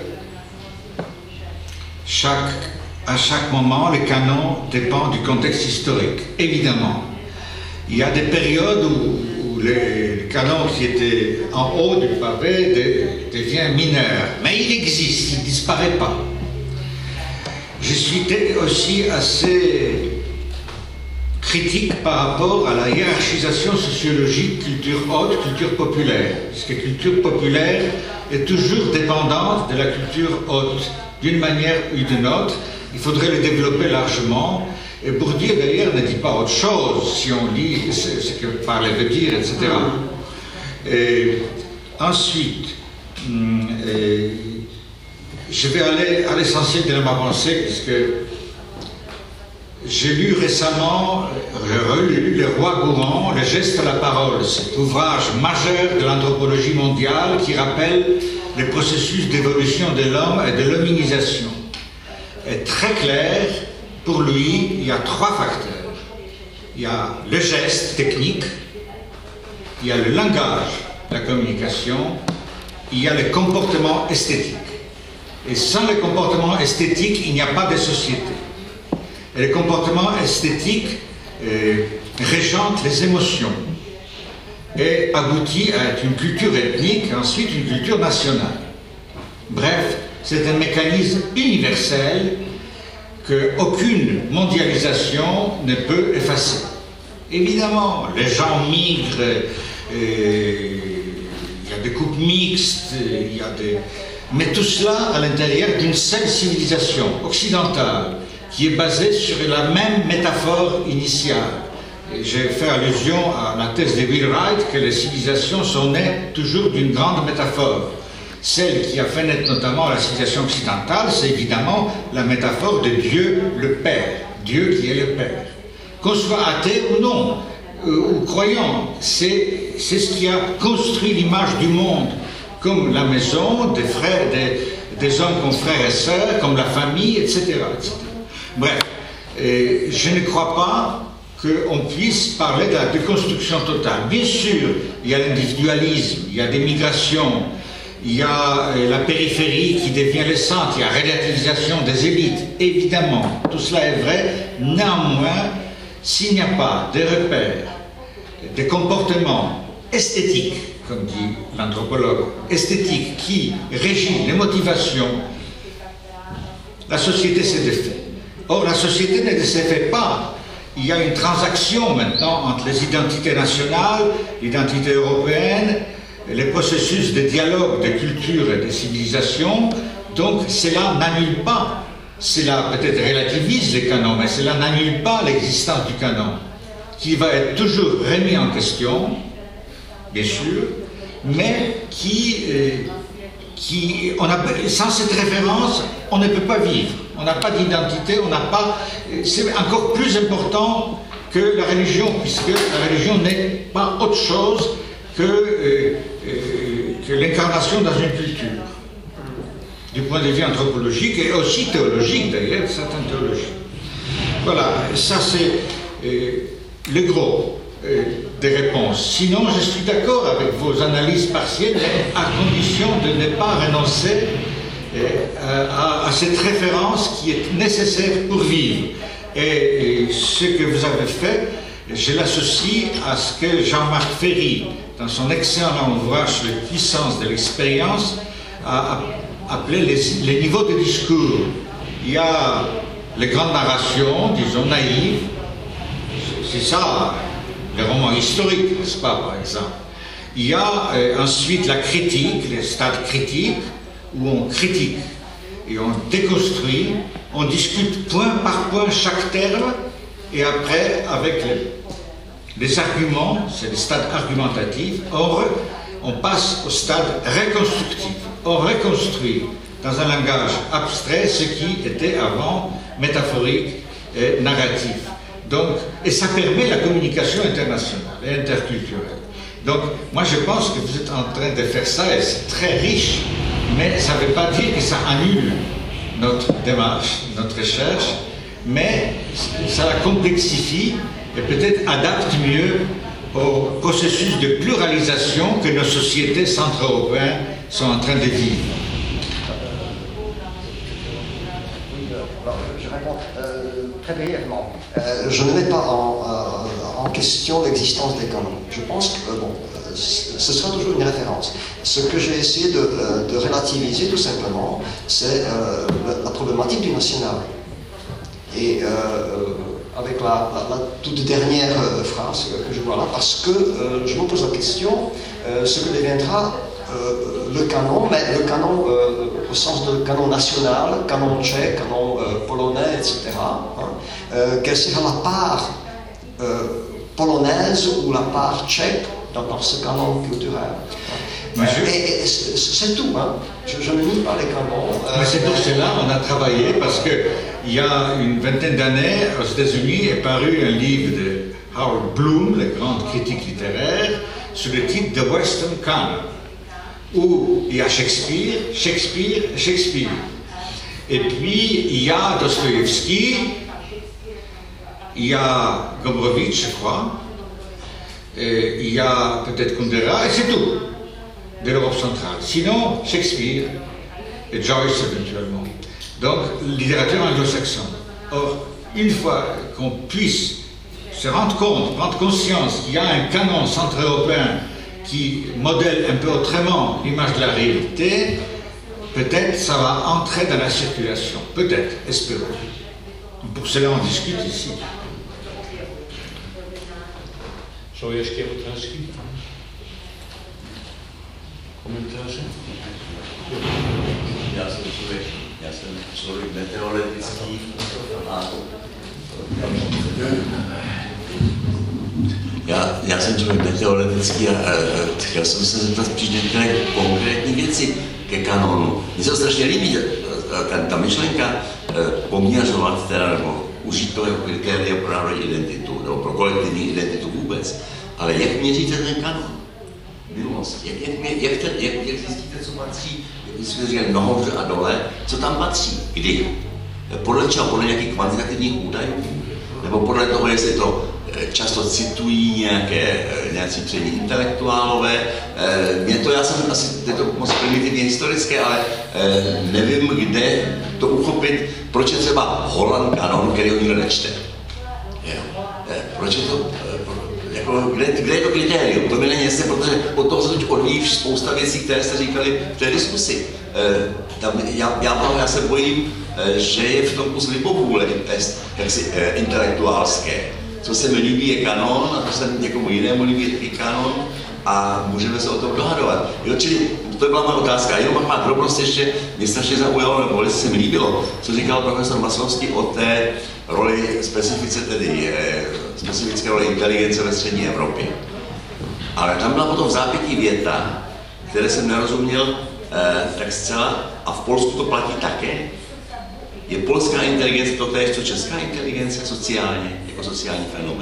[SPEAKER 2] chaque, à chaque moment, le canon dépend du contexte historique. Évidemment. Il y a des périodes où, où le canon qui était en haut du pavé de, devient mineur. Mais il existe, il ne disparaît pas. Je suis aussi assez critique par rapport à la hiérarchisation sociologique culture haute, culture populaire. Parce que culture populaire est toujours dépendante de la culture haute, d'une manière ou d'une autre. Il faudrait le développer largement. Et Bourdieu, d'ailleurs, ne dit pas autre chose si on lit ce, ce que parlait veut dire, et cetera. Et ensuite, et je vais aller à l'essentiel de ma pensée, puisque j'ai lu récemment, j'ai relu Le Roi Gourand, Le geste à la parole, cet ouvrage majeur de l'anthropologie mondiale qui rappelle les processus d'évolution de l'homme et de l'hominisation. Et très clair, pour lui, il y a trois facteurs. Il y a le geste technique, il y a le langage, la communication, il y a le comportement esthétique. Et sans le comportement esthétique, il n'y a pas de société. Et le comportement esthétique euh, régente les émotions et aboutit à une culture ethnique, ensuite une culture nationale. Bref, c'est un mécanisme universel qu'aucune mondialisation ne peut effacer. Évidemment, les gens migrent, euh, il y a des couples mixtes, il y a des... mais tout cela à l'intérieur d'une seule civilisation occidentale qui est basée sur la même métaphore initiale, j'ai fait allusion à la thèse de Wheelwright que les civilisations sont nées toujours d'une grande métaphore. Celle qui a fait naître notamment la civilisation occidentale, c'est évidemment la métaphore de Dieu le Père, Dieu qui est le Père. Qu'on soit athée ou non, euh, ou croyant, c'est ce qui a construit l'image du monde, comme la maison, des frères, des, des hommes comme frères et sœurs, comme la famille, et cetera et cetera. Bref, euh, je ne crois pas qu'on puisse parler de la déconstruction totale. Bien sûr, il y a l'individualisme, il y a des migrations, il y a euh, la périphérie qui devient le centre, il y a la relativisation des élites. Évidemment, tout cela est vrai. Néanmoins, s'il n'y a pas de repères, des comportements esthétiques, comme dit l'anthropologue, esthétiques qui régissent les motivations, la société se défait. Or, la société ne se défait pas. Il y a une transaction maintenant entre les identités nationales, l'identité européenne, les processus de dialogue de culture et de civilisation. Donc, cela n'annule pas, cela peut-être relativise les canons, mais cela n'annule pas l'existence du canon, qui va être toujours remis en question, bien sûr, mais qui, euh, qui on a, sans cette référence, on ne peut pas vivre. On n'a pas d'identité, on n'a pas... C'est encore plus important que la religion, puisque la religion n'est pas autre chose que, euh, euh, que l'incarnation dans une culture. Du point de vue anthropologique et aussi théologique, d'ailleurs, certaines théologies. Voilà, ça c'est euh, le gros euh, des réponses. Sinon, je suis d'accord avec vos analyses partielles, mais à condition de ne pas renoncer euh, à, à cette référence qui est nécessaire pour vivre. Et, et ce que vous avez fait, je l'associe à ce que Jean-Marc Ferry, dans son excellent ouvrage sur les puissances de l'expérience, a appelé les, les niveaux de discours. Il y a les grandes narrations, disons naïves, c'est ça, les romans historiques, n'est-ce pas, par exemple. Il y a euh, ensuite la critique, les stades critiques, où on critique et on déconstruit, on discute point par point chaque terme, et après, avec les, les arguments, c'est le stade argumentatif, on, on passe au stade reconstructif. On reconstruit dans un langage abstrait ce qui était avant métaphorique et narratif. Donc, et ça permet la communication internationale et interculturelle. Donc, moi je pense que vous êtes en train de faire ça et c'est très riche, mais ça ne veut pas dire que ça annule notre démarche, notre recherche, mais ça la complexifie et peut-être adapte mieux au processus de pluralisation que nos sociétés centra-européennes sont en train de vivre.
[SPEAKER 3] Je réponds euh, très brièvement. Euh, je ne mets pas en, euh, en question l'existence des canons. Je pense que bon, euh, ce sera toujours une référence. Ce que j'ai essayé de, euh, de relativiser tout simplement, c'est euh, la, la problématique du national. Et euh, avec la, la, la toute dernière euh, phrase que je vois là, parce que euh, je me pose la question, euh, ce que deviendra euh, le canon, mais le canon euh, au sens de canon national, canon tchèque, canon euh, polonais, et cetera. Hein, euh, quelle sera la part euh, polonaise ou la part tchèque dans, dans ce canon culturel? Ouais, et, et c'est tout, hein. je, je ne nie pas les canons. Euh,
[SPEAKER 2] Mais c'est pour cela qu'on a travaillé, parce qu'il y a une vingtaine d'années, aux États-Unis, est paru un livre de Howard Bloom, le grand critique littéraire, sous le titre The Western Canon, où il y a Shakespeare, Shakespeare, Shakespeare. Et puis il y a Dostoïevski, il y a Gombrowicz, je crois, et il y a peut-être Kundera, et c'est tout de l'Europe centrale. Sinon, Shakespeare et Joyce éventuellement. Donc, littérature anglo-saxonne. Or, une fois qu'on puisse se rendre compte, prendre conscience qu'il y a un canon centra-européen qui modèle un peu autrement l'image de la réalité, peut-être ça va entrer dans la circulation. Peut-être, espérons. Pour cela, on discute ici.
[SPEAKER 1] Jsou ještě otázky? Komentáře?
[SPEAKER 4] Já jsem člověk, já jsem člověk meteorologický a Já, já jsem člověk neteoretický a, a chtěl jsem se zeptat spíš některé konkrétní věci ke kanonu. Mně se to strašně líbí, ta, ta myšlenka poměřovat teda, nebo užít to jako kritéria pro národní identitu, nebo pro kolektivní identitu vůbec. Ale jak měříte ten kanon? Minulost. Jak, jak, jak, ten, jak, jak zjistíte, co patří, jak jsme říkali, nahoře a dole, co tam patří, kdy? Podle čeho? Podle nějakých kvantitativních údajů? Nebo podle toho, jestli to často citují nějaké, nějací přední intelektuálové. Mě to, já jsem asi, je to moc primitivně historické, ale nevím, kde to uchopit, proč je třeba Holland kanon, který ho nikdo nečte. Proč je to, jako, kde, kde je to kritérium? To mi není jasné, protože od toho se odvíjí spousta věcí, které jste říkali v té diskusi. Tam, já, já, já se bojím, že je v tom kus libovůle jaksi intelektuálské. Co se mi líbí, je kanon, a to se někomu jinému líbí, je kanon, a můžeme se o tom dohadovat. Jo, čili to byla má otázka. Jenom pak má drobnost ještě, mě strašně zaujalo, nebo velice se mi líbilo, co říkal profesor Maslovský o té roli specifice, tedy eh, specifické roli inteligence ve střední Evropě. Ale tam byla potom v zápětí věta, které jsem nerozuměl eh, tak zcela, a v Polsku to platí také. Je polská inteligence to též, co česká inteligence sociálně, jako sociální fenomén?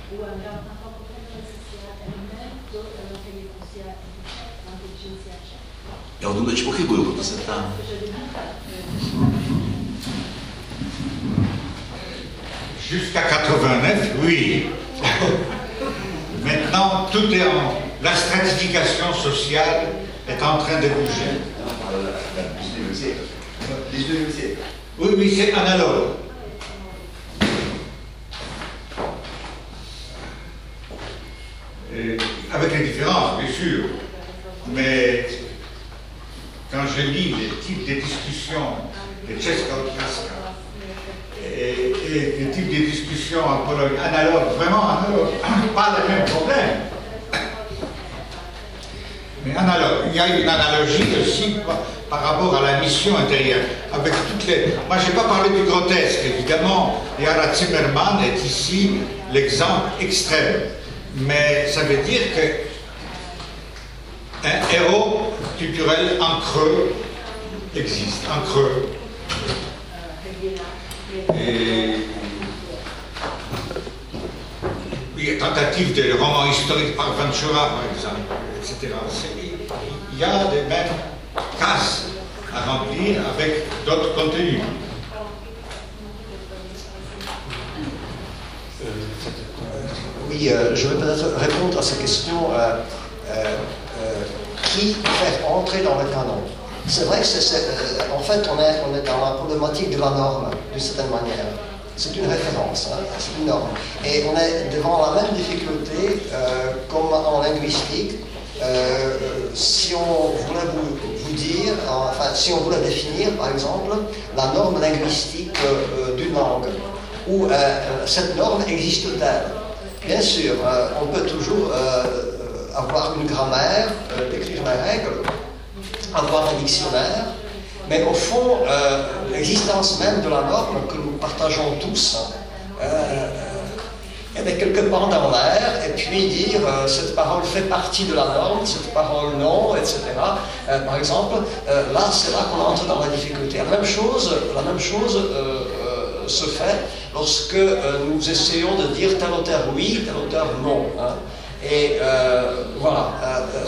[SPEAKER 4] Já o tom teď pochybuju, proto se ptám.
[SPEAKER 2] Jusqu'à quatre-vingt-neuf, oui. Maintenant, tout est en... La stratification sociale est en train de bouger. Oui, oui, c'est analogue. Et avec les différences, bien sûr. Mais quand je lis les types de discussions de Czeska Okraska et, et les types de discussions en Pologne analogues, vraiment analogues, pas les mêmes problèmes, mais analogue. Il y a une analogie aussi par, par rapport à la mission intérieure. Avec toutes les... Moi, je n'ai pas parlé du grotesque, évidemment. Yara Zimmerman est ici l'exemple extrême. Mais ça veut dire qu'un héros culturel en creux existe, en creux. Et... Il y a tentative de roman historique par Ventura, par exemple, et cetera. Il y a des mêmes cases à remplir avec d'autres contenus.
[SPEAKER 3] Oui, euh, je vais peut-être répondre à ces questions. Euh, euh, euh, qui fait entrer dans le canon? C'est vrai que c'est, c'est, euh, en fait, on est, on est dans la problématique de la norme, d'une certaine manière. C'est une référence, hein, c'est une norme. Et on est devant la même difficulté euh, comme en linguistique. Euh, si on voulait vous, vous dire, enfin, si on voulait définir, par exemple, la norme linguistique euh, d'une langue, où euh, cette norme existe-t-elle? Bien sûr, euh, on peut toujours euh, avoir une grammaire, euh, décrire les règles, avoir un dictionnaire, mais au fond, euh, l'existence même de la norme que nous partageons tous, euh, elle est quelque part dans l'air, et puis dire euh, cette parole fait partie de la norme, cette parole non, et cetera. Euh, par exemple, euh, là, c'est là qu'on entre dans la difficulté. La même chose, la même chose euh, euh, se fait lorsque euh, nous essayons de dire tel auteur oui, tel auteur non. Hein. Et euh, voilà, euh, euh,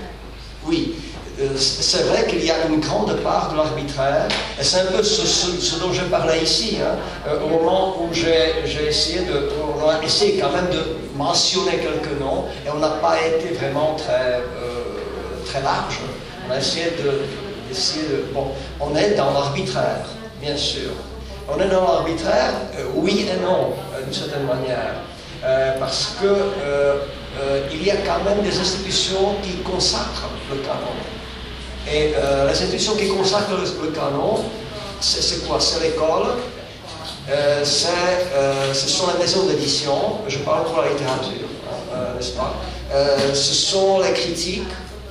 [SPEAKER 3] oui. C'est vrai qu'il y a une grande part de l'arbitraire, et c'est un peu ce, ce, ce dont je parlais ici, hein, au moment où j'ai essayé de, on a essayé quand même de mentionner quelques noms, et on n'a pas été vraiment très, euh, très large. On a essayé de, d'essayer de, bon, on est dans l'arbitraire, bien sûr. On est dans l'arbitraire, euh, oui et non, euh, d'une certaine manière, euh, parce que euh, euh, il y a quand même des institutions qui consacrent le canon. Et euh, les institutions qui consacrent le, le canon, c'est quoi? C'est l'école, euh, euh, ce sont les maisons d'édition, je parle pour la littérature, euh, n'est-ce pas? Euh, ce sont les critiques.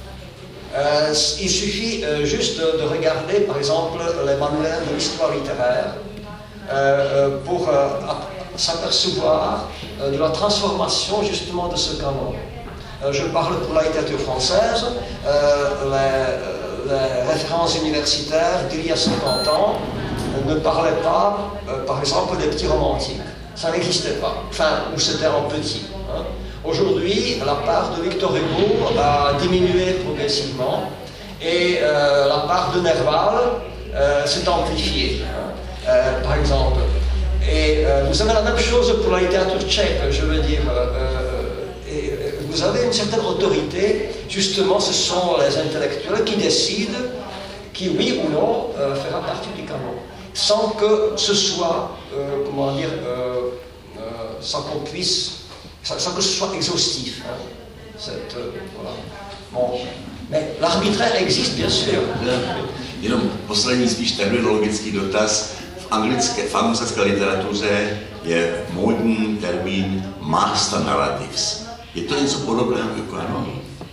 [SPEAKER 3] Euh, il suffit euh, juste de, de regarder, par exemple, les manuels de l'histoire littéraire euh, pour euh, s'apercevoir euh, de la transformation justement de ce canon. Euh, je parle pour la littérature française, euh, les, les références universitaires d'il y a cinquante ans euh, ne parlaient pas, euh, par exemple, des petits romantiques. Ça n'existait pas, enfin, ou c'était en petit. Hein. Aujourd'hui, la part de Victor Hugo a diminué progressivement et euh, la part de Nerval euh, s'est amplifiée, hein. euh, par exemple. Et euh, vous avez la même chose pour la littérature tchèque, je veux dire. Euh, et, vous avez une certaine autorité, justement, ce sont les intellectuels qui décident qui, oui ou non, euh, fera partie du canon, sans que ce soit, euh, comment dire, euh, euh, sans qu'on puisse, sans, sans que ce soit exhaustif. Hein, cette, euh, voilà. Bon. Mais l'arbitraire existe, bien sûr.
[SPEAKER 4] Jenom poslední spíš terminologický dotaz. V anglické, v anglosaské literatuře je módní termín master narratives. Je to něco podobného jako ano?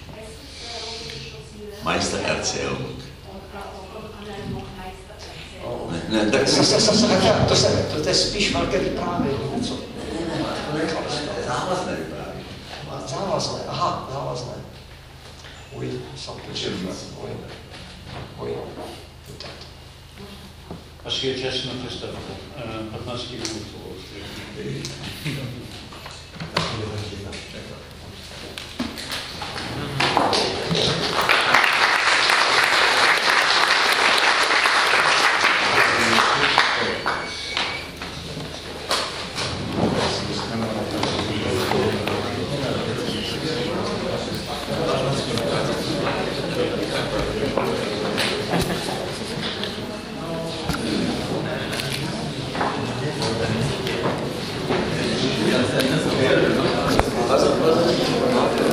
[SPEAKER 4] Meister Erzählung. Ne, ne, tak
[SPEAKER 3] to, se, se, to, se, to je spíš velké vyprávění.
[SPEAKER 4] Závazné vyprávění.
[SPEAKER 3] Závazné, aha, závazné. Oui, ça peut se faire. Oui, oui, peut-être.
[SPEAKER 1] Asi je čas na přestávku. patnáct minut.